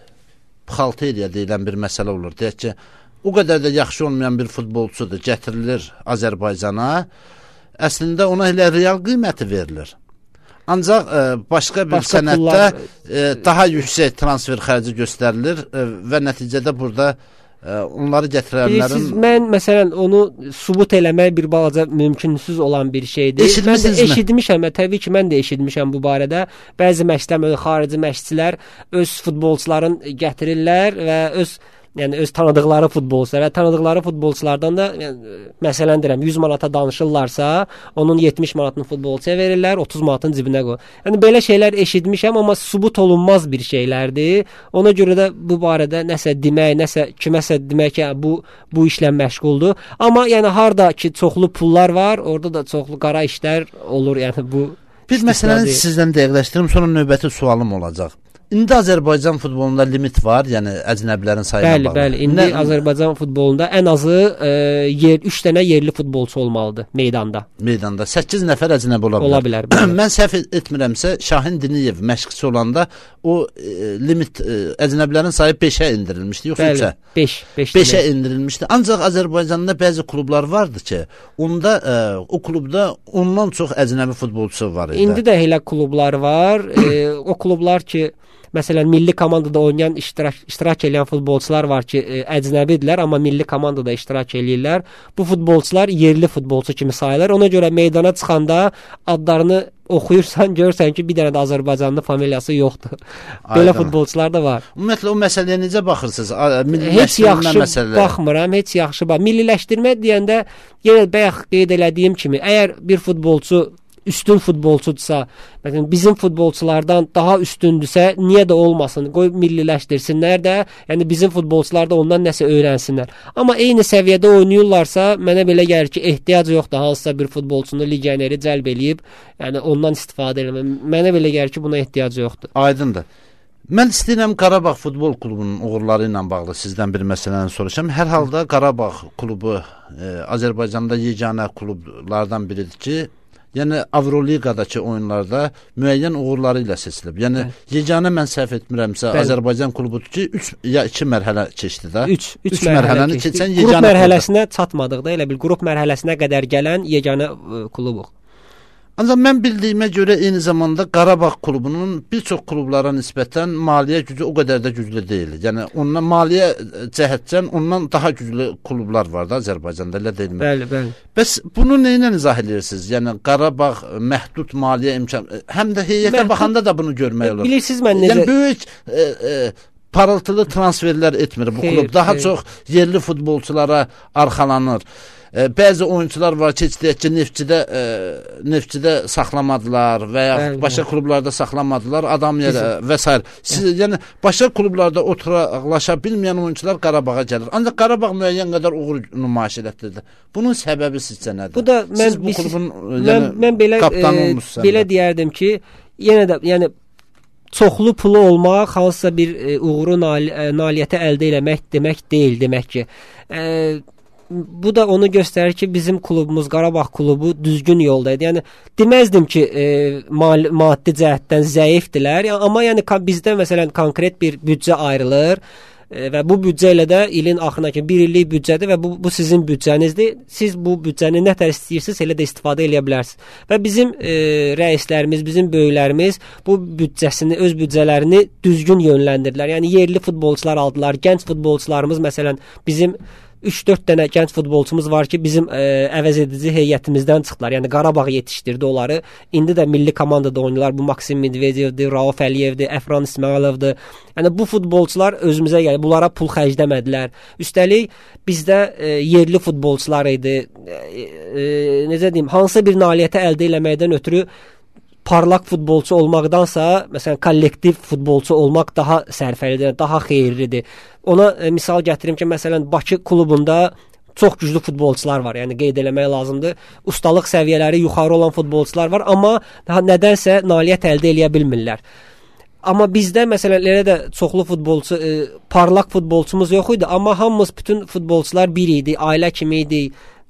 S2: buxalteriya deyilən bir məsələ olur. Deyək ki, o qədər də yaxşı olmayan bir futbolçudur, gətirilir Azərbaycana, əslində ona elə real qiyməti verilir. Ancaq e, başqa bir başqa sənətdə pullar, e, daha yüksək transfer xərci göstərilir e, və nəticədə burada onları gətirənlərin... Bilirsiniz,
S3: mən məsələn onu subut eləmək bir balaca mümkünsüz olan bir şeydir. Mən də eşitmişəm, təbii ki, mən də eşitmişəm bu barədə. Bəzi məşqçilər, xarici məşqçilər öz futbolçuların gətirirlər və öz yəni öz tanıdıqları futbolçular və tanıdıqları futbolçulardan da yəni, məsələn deyirəm yüz manata danışırlarsa, onun yetmiş manatını futbolçuya verirlər, otuz manatını cibinə qoyur. Yəni belə şeylər eşitmişəm, amma subut olunmaz bir şeylərdir. Ona görə də bu barədə nəsə demək, nəsə kiməsə demək ki, bu bu işlə məşğuldur. Amma yəni harda ki çoxlu pullar var, orada da çoxlu qara işlər olur. Yəni bu
S2: bir məsələni sizdən dəqiqləşdirim, sonra növbəti sualım olacaq. İndi Azərbaycan futbolunda limit var, yəni əcnəbilərin sayına
S3: bəli,
S2: bağlı.
S3: Bəli, bəli. İndi Nə? Azərbaycan futbolunda ən azı e, yer üç dənə yerli futbolçu olmalıdır meydanda.
S2: Meydanda səkkiz nəfər əcnəbi ola bilər.
S3: Ola bilər. bilər.
S2: Mən səhv etmirəmsə, Şahin Diniyev məşqçi olanda o e, limit e, əcnəbilərin sayı beşə endirilmişdi, yoxsa üçə?
S3: beş, beş.
S2: beşə endirilmişdi. Ancaq Azərbaycanda bəzi klublar vardı ki, onda e, o klubda ondan çox əcnəbi futbolçu var idi.
S3: İndi də elə klublar var. e, o klublar ki məsələn, milli komandada oynayan, iştirak, iştirak edən futbolçular var ki, e, əcnəbidirlər, amma milli komandada iştirak edirlər. Bu futbolçular yerli futbolçu kimi sayılır. Ona görə meydana çıxanda adlarını oxuyursan, görürsən ki, bir dənə də Azərbaycanlı familiyası yoxdur. Belə Aydan. futbolçular da var.
S2: Ümumiyyətlə, o məsələyə necə baxırsınız?
S3: Heç yaxşı məsələyə. baxmıram, heç yaxşı bax. Milliləşdirmə deyəndə, yenə bayaq qeyd elədiyim kimi, əgər bir futbolçu üstün futbolçudursa, məsələn, bizim futbolçulardan daha üstündürsə, niyə də olmasın? Qoy milliləşdirsinlər də, yəni bizim futbolçular da ondan nəsə öyrənsinlər. Amma eyni səviyyədə oynayırlarsa, mənə belə gəlir ki, ehtiyac yoxdur hansısa bir futbolçunu legioneri cəlb eləyib, yəni ondan istifadə eləmək. Mənə belə gəlir ki, buna ehtiyac yoxdur.
S2: Aydındır. Mən istəyirəm Qarabağ Futbol Klubunun uğurları ilə bağlı sizdən bir məsələni soruşam. Hər halda Qarabağ klubu e, Azərbaycanda yeganə klublardan biridir ki, yəni Avroliqadakı oyunlarda müəyyən uğurları ilə seçilib. Yəni Hə. yeganə mən səhv etmirəmsə Bəli. Azərbaycan klubudur ki, üç ya iki mərhələ keçdi də.
S3: üç üç mərhələni keçən yeganə qrup mərhələsinə çatmadıq da, elə bil qrup mərhələsinə qədər gələn yeganə ə, klubuq.
S2: Ancaq mən bildiyimə görə eyni zamanda Qarabağ klubunun bir çox klublara nisbətən maliyyə gücü o qədər də güclü deyil. Yəni ondan maliyyə cəhətdən ondan daha güclü klublar var da Azərbaycanda, elə deyilmi?
S3: Bəli, bəli.
S2: Bəs bunu nə ilə izah edirsiniz? Yəni Qarabağ məhdud maliyyə imkan, həm də heyətə məhdud, baxanda da bunu görmək olur.
S3: Bilirsiniz mən necə?
S2: Yəni böyük e, e, parıltılı transferlər etmir bu xeyr, klub. Daha xeyr. çox yerli futbolçulara arxalanır. E, bəzi oyuncular var ki, deyək ki, Neftçidə e, Neftçidə saxlamadılar və ya Bəli. başqa klublarda saxlamadılar, adam yerə və s. Siz, yəni başqa klublarda oturaqlaşa bilməyən oyuncular Qarabağa gəlir. Ancaq Qarabağ müəyyən qədər uğur nümayiş etdirdi. Bunun səbəbi sizcə nədir?
S3: Bu da mən
S2: Siz bu biz, klubun
S3: mən, yəni, mən belə e, belə deyərdim ki, yenə də yəni çoxlu pulu olmaq hansısa bir e, uğuru nal e, nailiyyəti əldə etmək demək deyil, demək ki. E, Bu da onu göstərir ki, bizim klubumuz, Qarabağ klubu düzgün yoldaydı. Yəni deməzdim ki, e, mal, maddi cəhətdən zəifdilər, yəni, amma yəni bizdə məsələn konkret bir büdcə ayrılır e, və bu büdcə ilə də ilin axırına kimi bir illik büdcədir və bu, bu sizin büdcənizdir. Siz bu büdcəni nə tər istəyirsiniz, elə də istifadə edə bilərsiniz. Və bizim e, rəislərimiz, bizim böyüklərimiz bu büdcəsini, öz büdcələrini düzgün yönləndirdilər. Yəni yerli futbolçular aldılar, gənc futbolçularımız məsələn bizim üç dörd dənə gənc futbolçumuz var ki, bizim ə, əvəz edici heyətimizdən çıxdılar. Yəni Qarabağ yetişdirdi onları. İndi də milli komandada oynayırlar. Bu Maksim Medvedevdir, Rauf Əliyevdir, Əfran İsmayılovdur. Yəni bu futbolçular özümüzə gəlir. Bunlara pul xərcləmədilər. Üstəlik bizdə ə, yerli futbolçular idi. Ə, ə, necə deyim, hansısa bir nailiyyəti əldə etməkdən ötürü parlaq futbolçu olmaqdansa, məsələn, kollektiv futbolçu olmaq daha sərfəlidir, daha xeyirlidir. Ona e, misal gətirim ki, məsələn, Bakı klubunda çox güclü futbolçular var. Yəni qeyd eləmək lazımdır. Ustalıq səviyyələri yuxarı olan futbolçular var, amma daha nədənsə nailiyyət əldə edə bilmirlər. Amma bizdə məsələn elə də çoxlu futbolçu, e, parlaq futbolçumuz yox idi, amma hamımız bütün futbolçular bir idi, ailə kimi idi.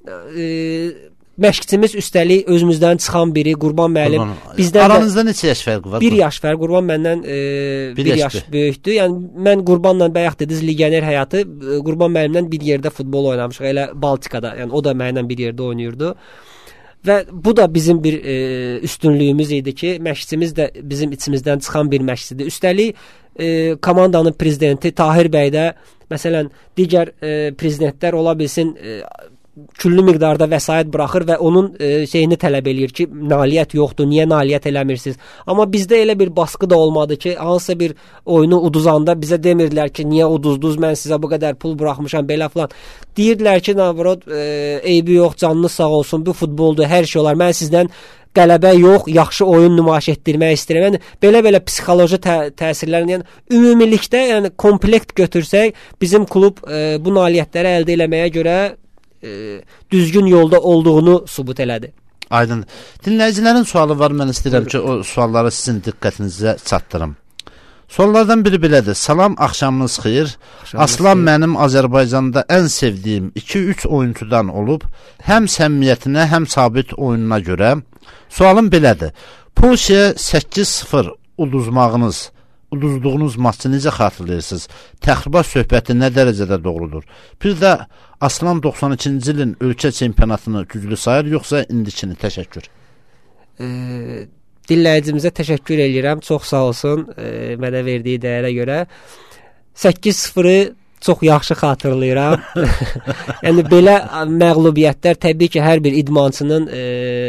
S3: e, məşqçimiz üstəlik özümüzdən çıxan biri Qurban müəllim.
S2: Bizdən aranızda neçə yaş fərqi var?
S3: bir yaş fərq. Qurban məndən e, bir, bir yaş böyükdür. Yəni mən Qurbanla bayaq dediniz legioner həyatı, Qurban müəllimlə bir yerdə futbol oynamışıq. Elə Baltikada. Yəni o da mənimlə bir yerdə oynayırdı. Və bu da bizim bir e, üstünlüyümüz idi ki, məşqçimiz də bizim içimizdən çıxan bir məşqçidir. Üstəlik e, komandanın prezidenti Tahir bəy də məsələn digər e, prezidentlər ola bilsin e, küllü miqdarda vəsait buraxır və onun e, şeyini tələb eləyir ki, nailiyyət yoxdur, niyə nailiyyət eləmirsiniz? Amma bizdə elə bir baskı da olmadı ki, hansısa bir oyunu uduzanda bizə demirdilər ki, niyə uduzdunuz, mən sizə bu qədər pul buraxmışam, belə falan. Deyirdilər ki, navrot, e, eybi yox, canınız sağ olsun, bu futboldur, hər şey olar, mən sizdən qələbə yox, yaxşı oyun nümayiş etdirmək istəyirəm. Yəni belə-belə psixoloji tə təsirlərini, yəni ümumilikdə, yəni komplekt götürsək, bizim klub e, bu nailiyyətləri əldə eləməyə görə E, düzgün yolda olduğunu sübut elədi.
S2: Aydın. Dinləyicilərin sualı var, mən istəyirəm ki, o sualları sizin diqqətinizə çatdırım. Suallardan biri belədir. Salam, axşamınız xeyir. Axşamınız Aslan xeyir. Mənim Azərbaycanda ən sevdiyim iki üç oyuncudan olub, həm səmimiyyətinə, həm sabit oyununa görə. Sualım belədir. Polşaya səkkiz sıfır uduzmağınız, uduzduğunuz maçı necə xatırlayırsınız? Təxribat söhbəti nə dərəcədə doğrudur? Bir də Aslan doxsan ikinci ilin ölkə çempionatını güclü sayır, yoxsa indikini? Təşəkkür.
S3: E, dinləyicimizə təşəkkür edirəm. Çox sağ olsun e, mənə verdiyi dəyərə görə. səkkiz sıfırı çox yaxşı xatırlayıram. Yəni belə məğlubiyyətlər təbii ki, hər bir idmançının e,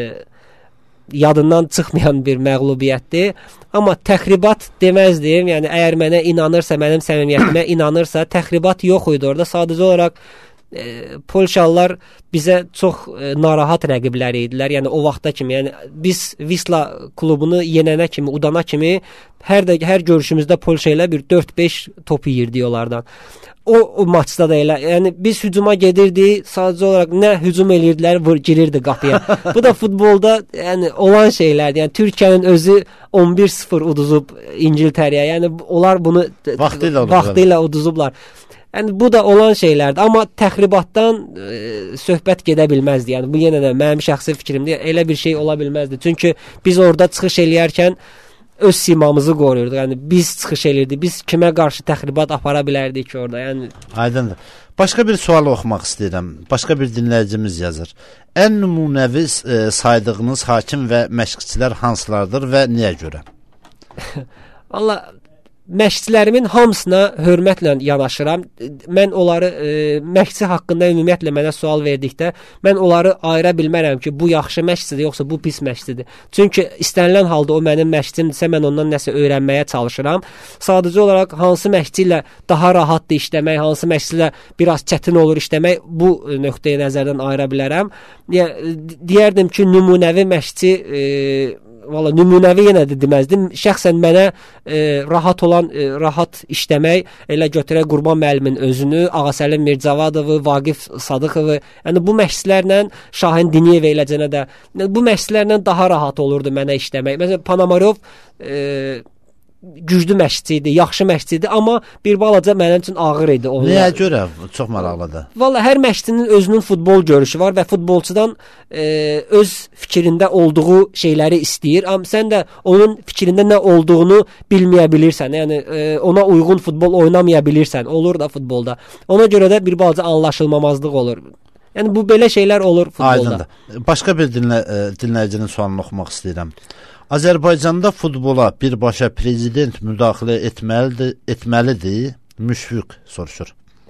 S3: yadından çıxmayan bir məğlubiyyətdir. Amma təxribat deməzdim. Yəni əgər mənə inanırsa, mənim səmimiyyətimə inanırsa, təxribat yox idi orada. Sadəcə olaraq e, Polşalılar bizə çox e, narahat rəqibləri idilər. Yəni o vaxta kimi, yəni biz Wisla klubunu yenənə kimi, udana kimi hər də hər görüşümüzdə Polşa ilə bir dörd beş top yeyirdik onlardan. O, o maçda da elə, yəni biz hücuma gedirdik, sadəcə olaraq nə hücum eləyirdilər, vur girirdi qapıya. Bu da futbolda yəni olan şeylərdir. Yəni Türkiyənin özü on bir sıfır uduzub İngiltərəyə. Yəni onlar bunu
S2: vaxtıyla,
S3: vaxtıyla uduzublar. Yəni bu da olan şeylərdir. Amma təxribatdan e, söhbət gedə bilməzdi. Yəni bu yenə də mənim şəxsi fikrimdir. Elə bir şey ola bilməzdi. Çünki biz orada çıxış eləyərkən öz simamızı qoruyurduq. Yəni biz çıxış elirdik. Biz kimə qarşı təxribat apara bilərdik ki orada? Yəni
S2: aydındır. Başqa bir sual oxumaq istəyirəm. Başqa bir dinləyicimiz yazır. Ən nümunəvi e, saydığınız hakim və məşqçilər hansılardır və niyə görə?
S3: Valla məşqçilərimin hamısına hörmətlə yanaşıram. Mən onları e, məşqçi haqqında ümumiyyətlə mənə sual verdikdə mən onları ayıra bilmərəm ki, bu yaxşı məşqçidir yoxsa bu pis məşqçidir. Çünki istənilən halda o mənim məşqçimdirsə mən ondan nəsə öyrənməyə çalışıram. Sadəcə olaraq hansı məşqçi ilə daha rahatdır işləmək, hansı məşqçi ilə biraz çətin olur işləmək, bu nöqteyi nəzərdən ayıra bilərəm. Yəni deyərdim ki, nümunəvi məşqçi e, valla nümunəvi yenə də deməzdim. Şəxsən mənə e, rahat olan, e, rahat işləmək, elə götürək Qurban müəllimin özünü, Ağasəlim Mircavadovu, Vaqif Sadıqovu, yəni bu məşqçilərlə, Şahin Diniyev eləcənə də, bu məşqçilərlə daha rahat olurdu mənə işləmək. Məsələn, Panamarov e, güclü məşqçi idi, yaxşı məşqçi idi, amma bir balaca mənim üçün ağır idi. Onlar.
S2: Nəyə görə? Çox maraqlıdır.
S3: Valla hər məşqçinin özünün futbol görüşü var və futbolçudan e, öz fikrində olduğu şeyləri istəyir. Amma sən də onun fikrində nə olduğunu bilməyə bilirsən. Yəni e, ona uyğun futbol oynamaya bilirsən. Olur da futbolda. Ona görə də bir balaca anlaşılmamazlıq olur. Yəni bu belə şeylər olur futbolda.
S2: Aydındır. Başqa bir dinlə, e, dinləyicinin sualını oxumaq istəyirəm. Azərbaycanda futbola birbaşa prezident müdaxilə etməlidir, etməlidir, Müşfiq soruşur.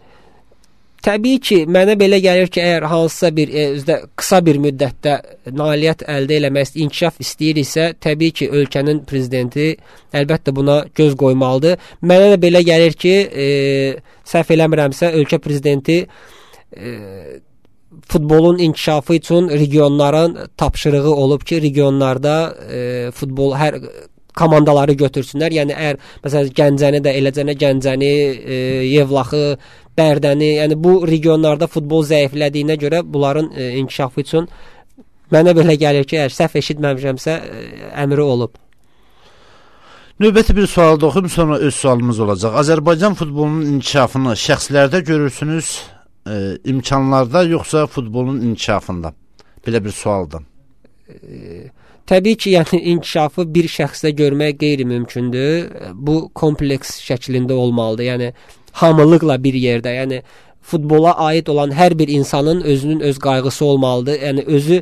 S3: Təbii ki, mənə belə gəlir ki, əgər hansısa bir e, özdə qısa bir müddətdə nailiyyət əldə eləmək, inkişaf istəyirsə, təbii ki, ölkənin prezidenti əlbəttə buna göz qoymalıdır. Mənə də belə gəlir ki, e, səhv eləmirəmsə, ölkə prezidenti e, futbolun inkişafı üçün regionların tapşırığı olub ki, regionlarda e, futbol hər komandaları götürsünlər. Yəni əgər məsələn Gəncəni də eləcənə Gəncəni, e, Yevlaxı, Bərdəni, yəni bu regionlarda futbol zəiflədiyinə görə bunların e, inkişafı üçün mənə belə gəlir ki, əgər səhv eşitməmişəmsə e, əmri olub.
S2: Növbəti bir sual da oxuyum, sonra öz sualımız olacaq. Azərbaycan futbolunun inkişafını şəxslərdə görürsünüz, e, imkanlarda yoxsa futbolun inkişafında? Belə bir sualdır.
S3: E, təbii ki, yəni inkişafı bir şəxsdə görmək qeyri-mümkündür. Bu kompleks şəklində olmalıdır. Yəni hamılıqla bir yerdə, yəni futbola aid olan hər bir insanın özünün öz qayğısı olmalıdır. Yəni özü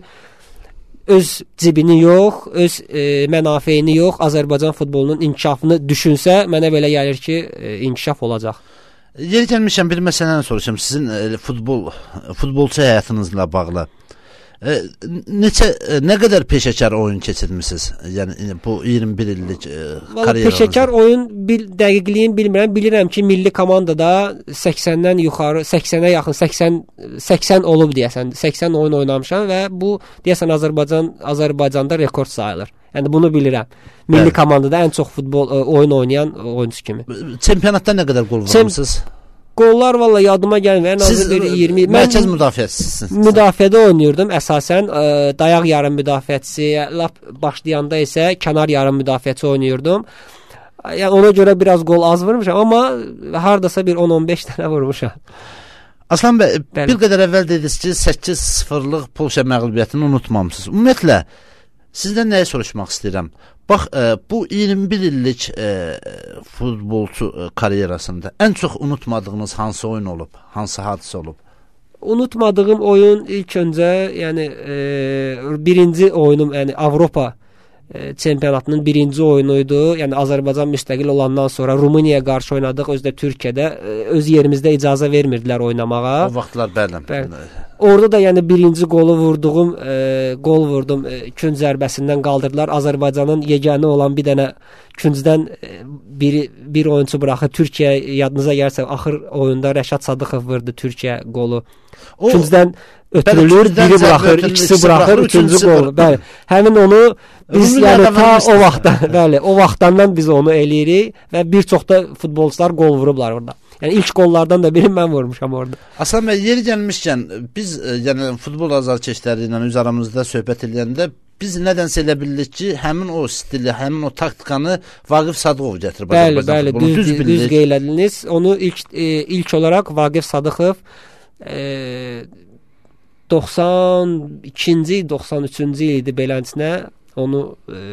S3: öz cibini yox, öz e, mənafeyini yox, Azərbaycan futbolunun inkişafını düşünsə, mənə belə gəlir ki, e, inkişaf olacaq.
S2: Yeri gəlmişəm, bir məsələni soruşam. Sizin e, futbol futbolçu həyatınızla bağlı e, neçə e, nə qədər peşəkar oyun keçirmisiniz? Yəni bu iyirmi bir illik e, karyeranızda.
S3: Peşəkar oyun bil, dəqiqliyin bilmirəm. Bilirəm ki, milli komandada səksəndən yuxarı, səksənə yaxın, səksən səksən olub deyəsən. səksən oyun oynamışam və bu deyəsən Azərbaycan Azərbaycanda rekord sayılır. Yəni bunu bilirəm. Milli Bəli. komandada ən çox futbol ə, oyun oynayan oyunçu kimi.
S2: Çempionatda nə qədər gol vurmusunuz?
S3: Qollar valla yadıma gəlmir.
S2: Siz iyirmi mərkəz müdafiəçisiniz.
S3: Müdafiədə oynayırdım əsasən. Ə, dayaq yarım müdafiəçisi, lap başlayanda isə kənar yarım müdafiəçi oynayırdım. Yəni ona görə biraz gol az vurmuşam, amma hardasa bir on on beş dənə vurmuşam.
S2: Aslan bəy, Bəli. bir qədər əvvəl dediniz ki, səkkiz sıfırlıq Polşa məğlubiyyətini unutmamısınız. Ümumiyyətlə sizdən nəyi soruşmaq istəyirəm? Bax, e, bu iyirmi bir illik e, futbolçu e, karyerasında ən çox unutmadığınız hansı oyun olub? Hansı hadisə olub?
S3: Unutmadığım oyun ilk öncə, yəni e, birinci oyunum, yəni Avropa e, çempionatının birinci oyunuydu. Yəni Azərbaycan müstəqil olandan sonra Rumuniyaya qarşı oynadıq, özü də Türkiyədə. E, öz yerimizdə icazə vermirdilər oynamağa.
S2: O vaxtlar bəli.
S3: bəli. Orada da yəni birinci qolu vurduğum, e, qol vurdum, e, künc zərbəsindən qaldırdılar. Azərbaycanın yeganə olan bir dənə küncdən e, biri bir oyunçu buraxır. Türkiyə yadınıza gəlsə axır oyunda Rəşad Sadıqov vurdu Türkiyə qolu. O, küncdən ötürülür, biri buraxır, ikisi buraxır, üçüncü qol. Bəli. Həmin onu biz yəni ta o vaxtdan, bəli, o vaxtdan biz onu eləyirik və bir çox da futbolçular qol vurublar orada. Yəni ilk qollardan da birini mən vurmuşam orada.
S2: Aslan bəy, yeri gəlmişkən biz e, yəni futbol azarkeşləri ilə öz aramızda söhbət edəndə biz nədənsə elə bildik ki, həmin o stili, həmin o taktikanı Vaqif Sadıqov gətirib
S3: Azərbaycan futboluna. Bəli, bəli, düz, düz qeylədiniz. Onu ilk e, ilk olaraq Vaqif Sadıqov e, doxsan ikinci, doxsan üçüncü il idi beləsinə onu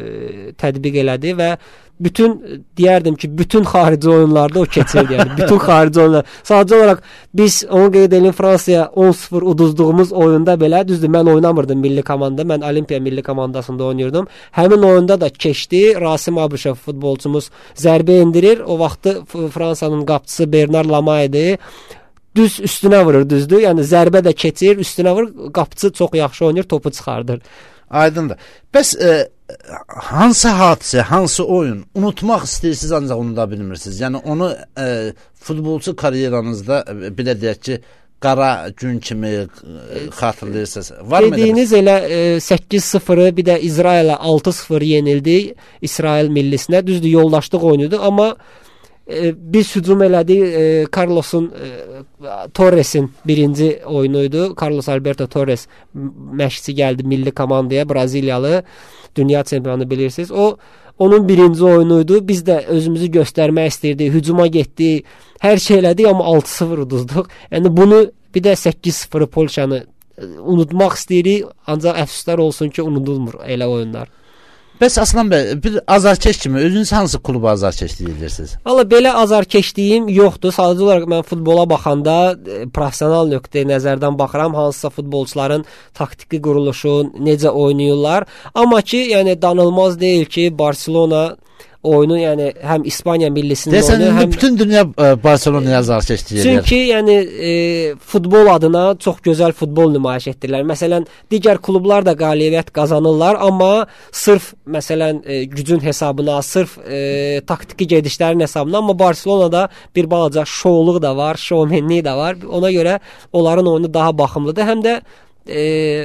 S3: e, tətbiq elədi və bütün deyərdim ki, bütün xarici oyunlarda o keçirdi. Yəni bütün xarici oyunlar. Sadəcə olaraq biz onu qeyd edelim, Fransaya on sıfır uduzduğumuz oyunda belə, düzdür, mən oynamırdım milli komanda. Mən Olimpiya milli komandasında oynayırdım. Həmin oyunda da keçdi. Rasim Abışov futbolçumuz zərbə endirir. O vaxtı Fransanın qapıçısı Bernard Lama idi. Düz üstünə vurur, düzdür. Yəni zərbə də keçir, üstünə vurur. Qapıçı çox yaxşı oynayır, topu çıxardır.
S2: Aydındır. Bəs e, hansı hadisə, hansı oyun unutmaq istəyirsiniz ancaq unuda bilmirsiniz? Yəni onu e, futbolçu karyeranızda e, belə deyək ki, qara gün kimi e, xatırlayırsınız. Var mı?
S3: Dediyiniz elə e, səkkiz sıfırı, bir də İsrailə altı sıfır yenildi İsrail millisinə. Düzdür, yoldaşlıq oyunudur, amma e, biz hücum elədik. E, Carlos'un e, Torres'in birinci oyunuydu. Carlos Alberto Torres məşqçi gəldi milli komandaya, Braziliyalı, dünya çempionu bilirsiniz. O onun birinci oyunuydu. Biz də özümüzü göstərmək istirdik, hücuma getdik, hər şey elədik, amma altı sıfır uduzduq. Yəni bunu bir də səkkiz sıfır Polşanı unutmaq istəyirik, ancaq əfsuslar olsun ki, unudulmur elə oyunlar.
S2: Bəs Aslan bəy, bir azarkeş kimi özünüz hansı kluba azarkeşlik edirsiniz?
S3: Valla belə azarkeşliyim yoxdur. Sadəcə olaraq mən futbola baxanda e, professional nöqteyi nəzərdən baxıram, hansısa futbolçuların taktiki quruluşu, necə oynayırlar. Amma ki, yəni danılmaz deyil ki, Barcelona oyunu, yəni həm İspaniya millisinin
S2: Desən,
S3: oyunu, həm
S2: bütün dünya e, Barcelona'ya azarkeşlik edir.
S3: Çünki yəni e, futbol adına çox gözəl futbol nümayiş etdirirlər. Məsələn, digər klublar da qalibiyyət qazanırlar, amma sırf məsələn e, gücün hesabına, sırf e, taktiki gedişlərin hesabına, amma Barcelona'da bir balaca şouluq da var, şovmenlik də var. Ona görə onların oyunu daha baxımlıdır. Həm də e,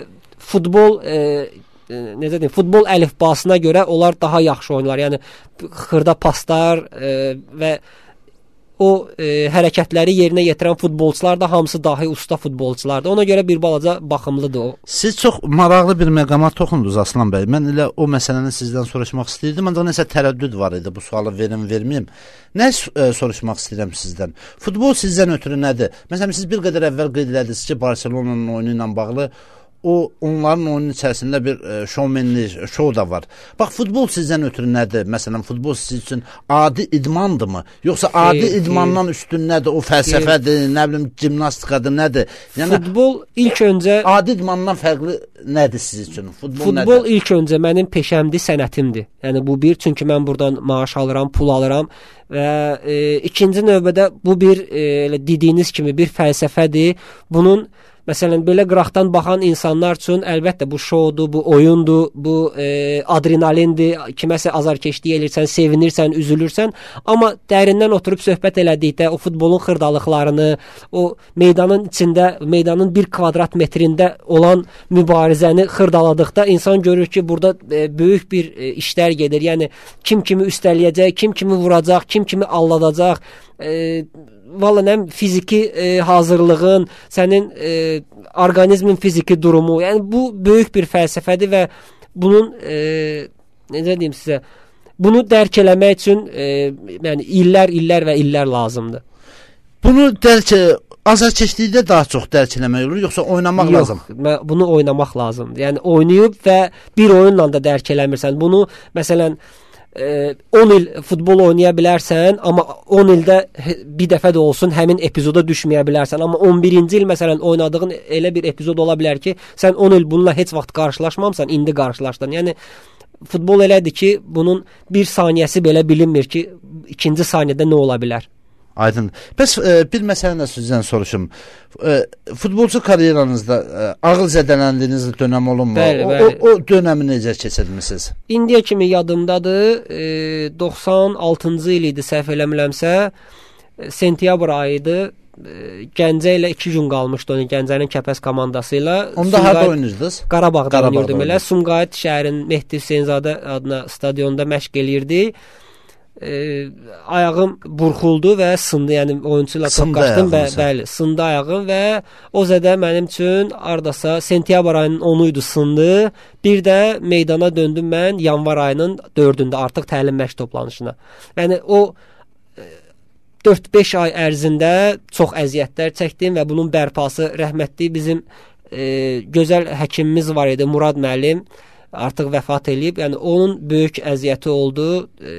S3: futbol e, necə deyim, futbol əlifbasına görə onlar daha yaxşı oynayırlar. Yəni xırda paslar e, və o e, hərəkətləri yerinə yetirən futbolçular da hamısı dahi usta futbolçulardır. Ona görə bir balaca baxımlıdır o.
S2: Siz çox maraqlı bir məqama toxundunuz Aslan bəy. Mən elə o məsələni sizdən soruşmaq istəyirdim, ancaq nəsə tərəddüd var idi bu sualı verim, verməyim. Nə e, soruşmaq istəyirəm sizdən? Futbol sizdən ötürü nədir? Məsələn, siz bir qədər əvvəl qeyd elədiniz ki, Barselonanın oyunu ilə bağlı o onların oyunun içərisində bir e, şovmenlik, şov da var. Bax, futbol sizdən ötürü nədir? Məsələn, futbol sizin üçün adi idmandırmı? Yoxsa adi xeyr, idmandan xeyr. üstün nədir? O fəlsəfədir, xeyr. nə bilim, gimnastikadır, nədir? Yəni,
S3: futbol ilk öncə...
S2: Adi idmandan fərqli nədir sizin üçün? Futbol,
S3: futbol
S2: nədir?
S3: ilk öncə mənim peşəmdir, sənətimdir. Yəni, bu bir, çünki mən buradan maaş alıram, pul alıram və e, ikinci növbədə bu bir, e, elə dediyiniz kimi bir fəlsəfədir. Bunun məsələn, belə qıraqdan baxan insanlar üçün əlbəttə bu şoudur, bu oyundur, bu e, adrenalindir, kiməsə azarkeşlik elirsən, sevinirsən, üzülürsən, amma dərindən oturub söhbət elədikdə o futbolun xırdalıqlarını, o meydanın içində, meydanın bir kvadrat metrində olan mübarizəni xırdaladıqda insan görür ki, burada e, böyük bir e, işlər gedir. Yəni, kim kimi üstələyəcək, kim kimi vuracaq, kim kimi aldadacaq, e, valla nəm fiziki e, hazırlığın, sənin e, orqanizmin fiziki durumu, yəni bu böyük bir fəlsəfədir və bunun e, necə deyim sizə, bunu dərk eləmək üçün e, yəni illər, illər və illər lazımdır.
S2: Bunu dərk azarkeşlikdə daha çox dərk eləmək olur, yoxsa oynamaq
S3: Yox,
S2: lazım?
S3: Yox, bunu oynamaq lazımdır. Yəni oynayıb və bir oyunla da dərk eləmirsən. Bunu məsələn on il futbol oynaya bilərsən, amma on ildə bir dəfə də olsun həmin epizoda düşməyə bilərsən. Amma on birinci il məsələn oynadığın elə bir epizod ola bilər ki, sən on il bununla heç vaxt qarşılaşmamısan, indi qarşılaşdın. Yəni futbol elədir ki, bunun bir saniyəsi belə bilinmir ki, ikinci saniyədə nə ola bilər.
S2: Aydın. Bəs e, bir məsələni də sizdən soruşum. E, futbolçu karyeranızda e, ağıl zədələndiyiniz dönəm olunmu?
S3: Bəli,
S2: o,
S3: bəli.
S2: O, o dönəmi necə keçirmisiniz?
S3: İndiyə kimi yadımdadır. E, doxsan altıncı il idi, səhv eləmirəmsə. E, sentyabr ayı idi. E, Gəncə ilə iki gün qalmışdı onun, Gəncənin Kəpəz komandası ilə.
S2: Onda Sumqayıt, harada oynayırdınız?
S3: Qarabağda,
S2: Qarabağda
S3: oynayırdım elə. Sumqayıt şəhərinin Mehdi Hüseynzadə adına stadionda məşq eləyirdi. E, ayağım burxuldu və sındı, yəni oyunçuyla top qaçdım, bə, bəli, sındı ayağım və o zədə mənim üçün ardasa sentyabr ayının onu idi, sındı. Bir də meydana döndüm mən yanvar ayının dördündə artıq təlim məşq toplanışına. Yəni o dörd beş ay ərzində çox əziyyətlər çəkdim və bunun bərpası rəhmətli bizim e, gözəl həkimimiz var idi, Murad müəllim, artıq vəfat eləyib. Yəni onun böyük əziyyəti oldu. E,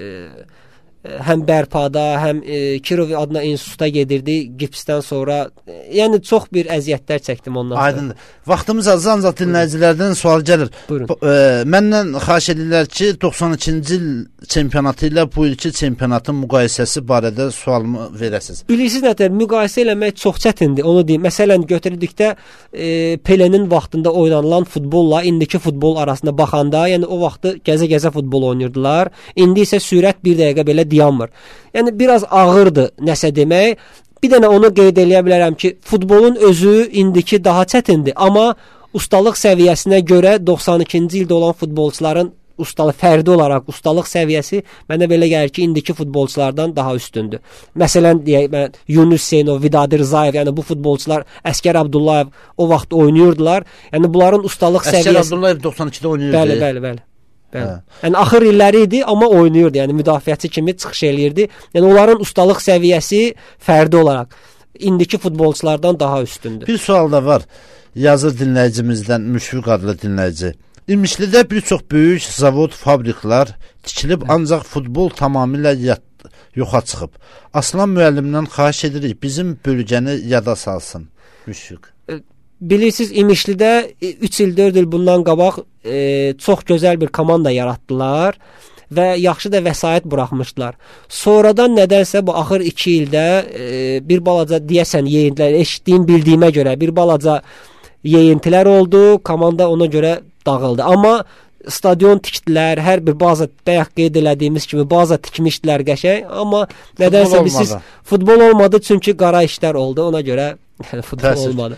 S3: həm bərpada, həm e, Kirov adına instituta gedirdi gipsdən sonra. E, yəni çox bir əziyyətlər çəkdim ondan sonra.
S2: Aydındır. Vaxtımız azı, ancaq dinləyicilərdən sual gəlir. E, məndən xahiş edirlər ki, doxsan ikinci il çempionatı ilə bu ilki çempionatın müqayisəsi barədə sualımı verəsiniz.
S3: Bilirsiniz nədir? Müqayisə eləmək çox çətindir, onu deyim. Məsələn, götürdükdə e, Pelenin vaxtında oynanılan futbolla indiki futbol arasında baxanda, yəni o vaxtı gəzə-gəzə futbol oynayırdılar. İndi isə sürət bir dəqiqə belə dayanmır. Yəni biraz ağırdır nəsə demək. Bir dənə onu qeyd eləyə bilərəm ki, futbolun özü indiki daha çətindir, amma ustalıq səviyyəsinə görə doxsan ikinci ildə olan futbolçuların ustalıq fərdi olaraq ustalıq səviyyəsi mənə belə gəlir ki, indiki futbolçulardan daha üstündür. Məsələn deyək, mən Yunus Hüseynov, Vidadi Rzayev, yəni bu futbolçular, Əskər Abdullayev o vaxt oynayırdılar. Yəni bunların ustalıq
S2: Əskər
S3: səviyyəsi.
S2: Əskər Abdullayev doxsan ikidə oynayırdı.
S3: Bəli, bəli, bəli. bəli. Yəni axır illəri idi, amma oynayırdı. Yəni müdafiəçi kimi çıxış eləyirdi. Yəni onların ustalıq səviyyəsi fərdi olaraq indiki futbolçulardan daha üstündür.
S2: Bir sual da var. Yazır dinləyicimizdən Müşfiq adlı dinləyici. İmişlidə bir çox böyük zavod, fabriklər tikilib, ancaq futbol tamamilə yat, yoxa çıxıb. Aslan müəllimdən xahiş edirik, bizim bölgəni yada salsın. Müşfiq.
S3: Bilirsiniz, İmişlidə üç il, dörd il bundan qabaq e, çox gözəl bir komanda yaratdılar və yaxşı da vəsait buraxmışdılar. Sonradan nədənsə bu axır iki ildə e, bir balaca deyəsən yeyintilər, eşitdiyim, bildiyimə görə bir balaca yeyintilər oldu, komanda ona görə dağıldı. Amma stadion tikdilər, hər bir baza bayaq qeyd elədiyimiz kimi baza tikmişdilər qəşəng, amma nədənsə biz futbol olmadı çünki qara işlər oldu, ona görə futbol
S2: Təəssüf.
S3: olmadı.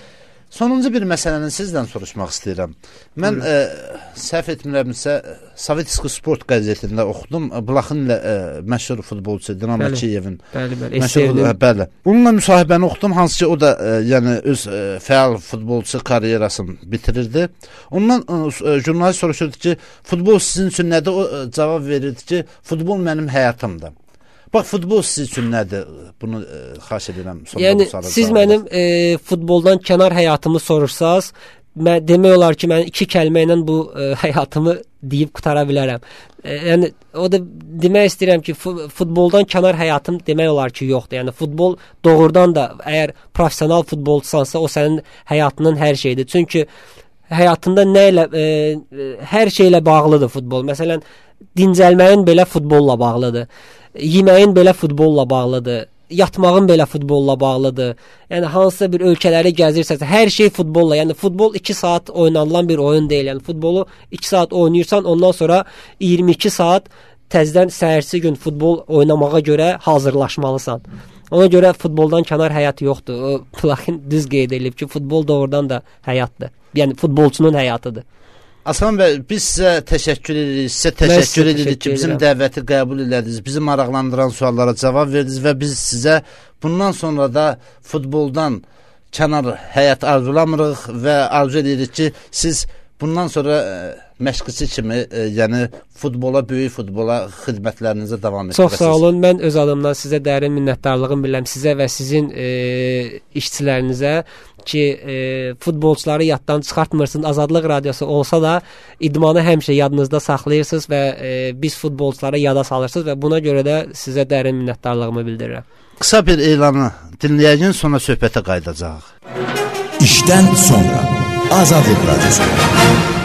S2: Sonuncu bir məsələni sizdən soruşmaq istəyirəm. Mən e, səhv etmirəmsə Sovetski Sport qəzetində oxudum. Blaxın ilə e, məşhur futbolçu Dinamo
S3: Bəli.
S2: Kiyevin.
S3: Bəli, bəli.
S2: Məşhur,
S3: Esterlin.
S2: hə, bəli. Onunla müsahibəni oxudum, hansı ki o da e, yəni öz e, fəal futbolçu karyerasını bitirirdi. Ondan e, jurnalist soruşurdu ki, futbol sizin üçün nədir? O e, cavab verirdi ki, futbol mənim həyatımdır. Bax, futbol siz üçün nədir? Bunu e, xahiş edirəm.
S3: Yəni, siz mənim e, futboldan kənar həyatımı sorursanız, mən, demək olar ki, mən iki kəlmə ilə bu e, həyatımı deyib qutara bilərəm. E, yəni, o da demək istəyirəm ki, futboldan kənar həyatım demək olar ki, yoxdur. Yəni, futbol doğrudan da, əgər professional futbolçusansa, o sənin həyatının hər şeyidir. Çünki həyatında nə ilə, e, hər şeylə bağlıdır futbol. Məsələn, dincəlməyin belə futbolla bağlıdır. Yeməyin belə futbolla bağlıdır. Yatmağın belə futbolla bağlıdır. Yəni hansısa bir ölkələri gəzirsənsə, hər şey futbolla. Yəni futbol iki saat oynanılan bir oyun deyil. Yəni futbolu iki saat oynayırsan, ondan sonra iyirmi iki saat təzədən səhərsi gün futbol oynamağa görə hazırlaşmalısan. Ona görə futboldan kənar həyat yoxdur. O Plaxin düz qeyd edib ki, futbol doğrudan da həyatdır. Yəni futbolçunun həyatıdır.
S2: Aslan bəy, biz sizə təşəkkür edirik, sizə təşəkkür edirik ki, bizim dəvəti qəbul ediniz, bizi maraqlandıran suallara cavab verdiniz və biz sizə bundan sonra da futboldan kənar həyat arzulamırıq və arzu edirik ki, siz bundan sonra ə, məşqçi kimi, ə, yəni futbola, böyük futbola xidmətlərinizə davam etdirəsiniz.
S3: Çox sağ olun. Mən öz adımdan sizə dərin minnətdarlığımı bilirəm, sizə və sizin e, işçilərinizə ki, e, futbolçuları yaddan çıxartmırsınız. Azadlıq Radiosu olsa da idmanı həmişə yadınızda saxlayırsınız və e, biz futbolçuları yada salırsınız və buna görə də sizə dərin minnətdarlığımı bildirirəm.
S2: Qısa bir elanı dinləyəcək, sonra söhbətə qayıdacağıq.
S1: İşdən sonra Azadlıq Radiosu.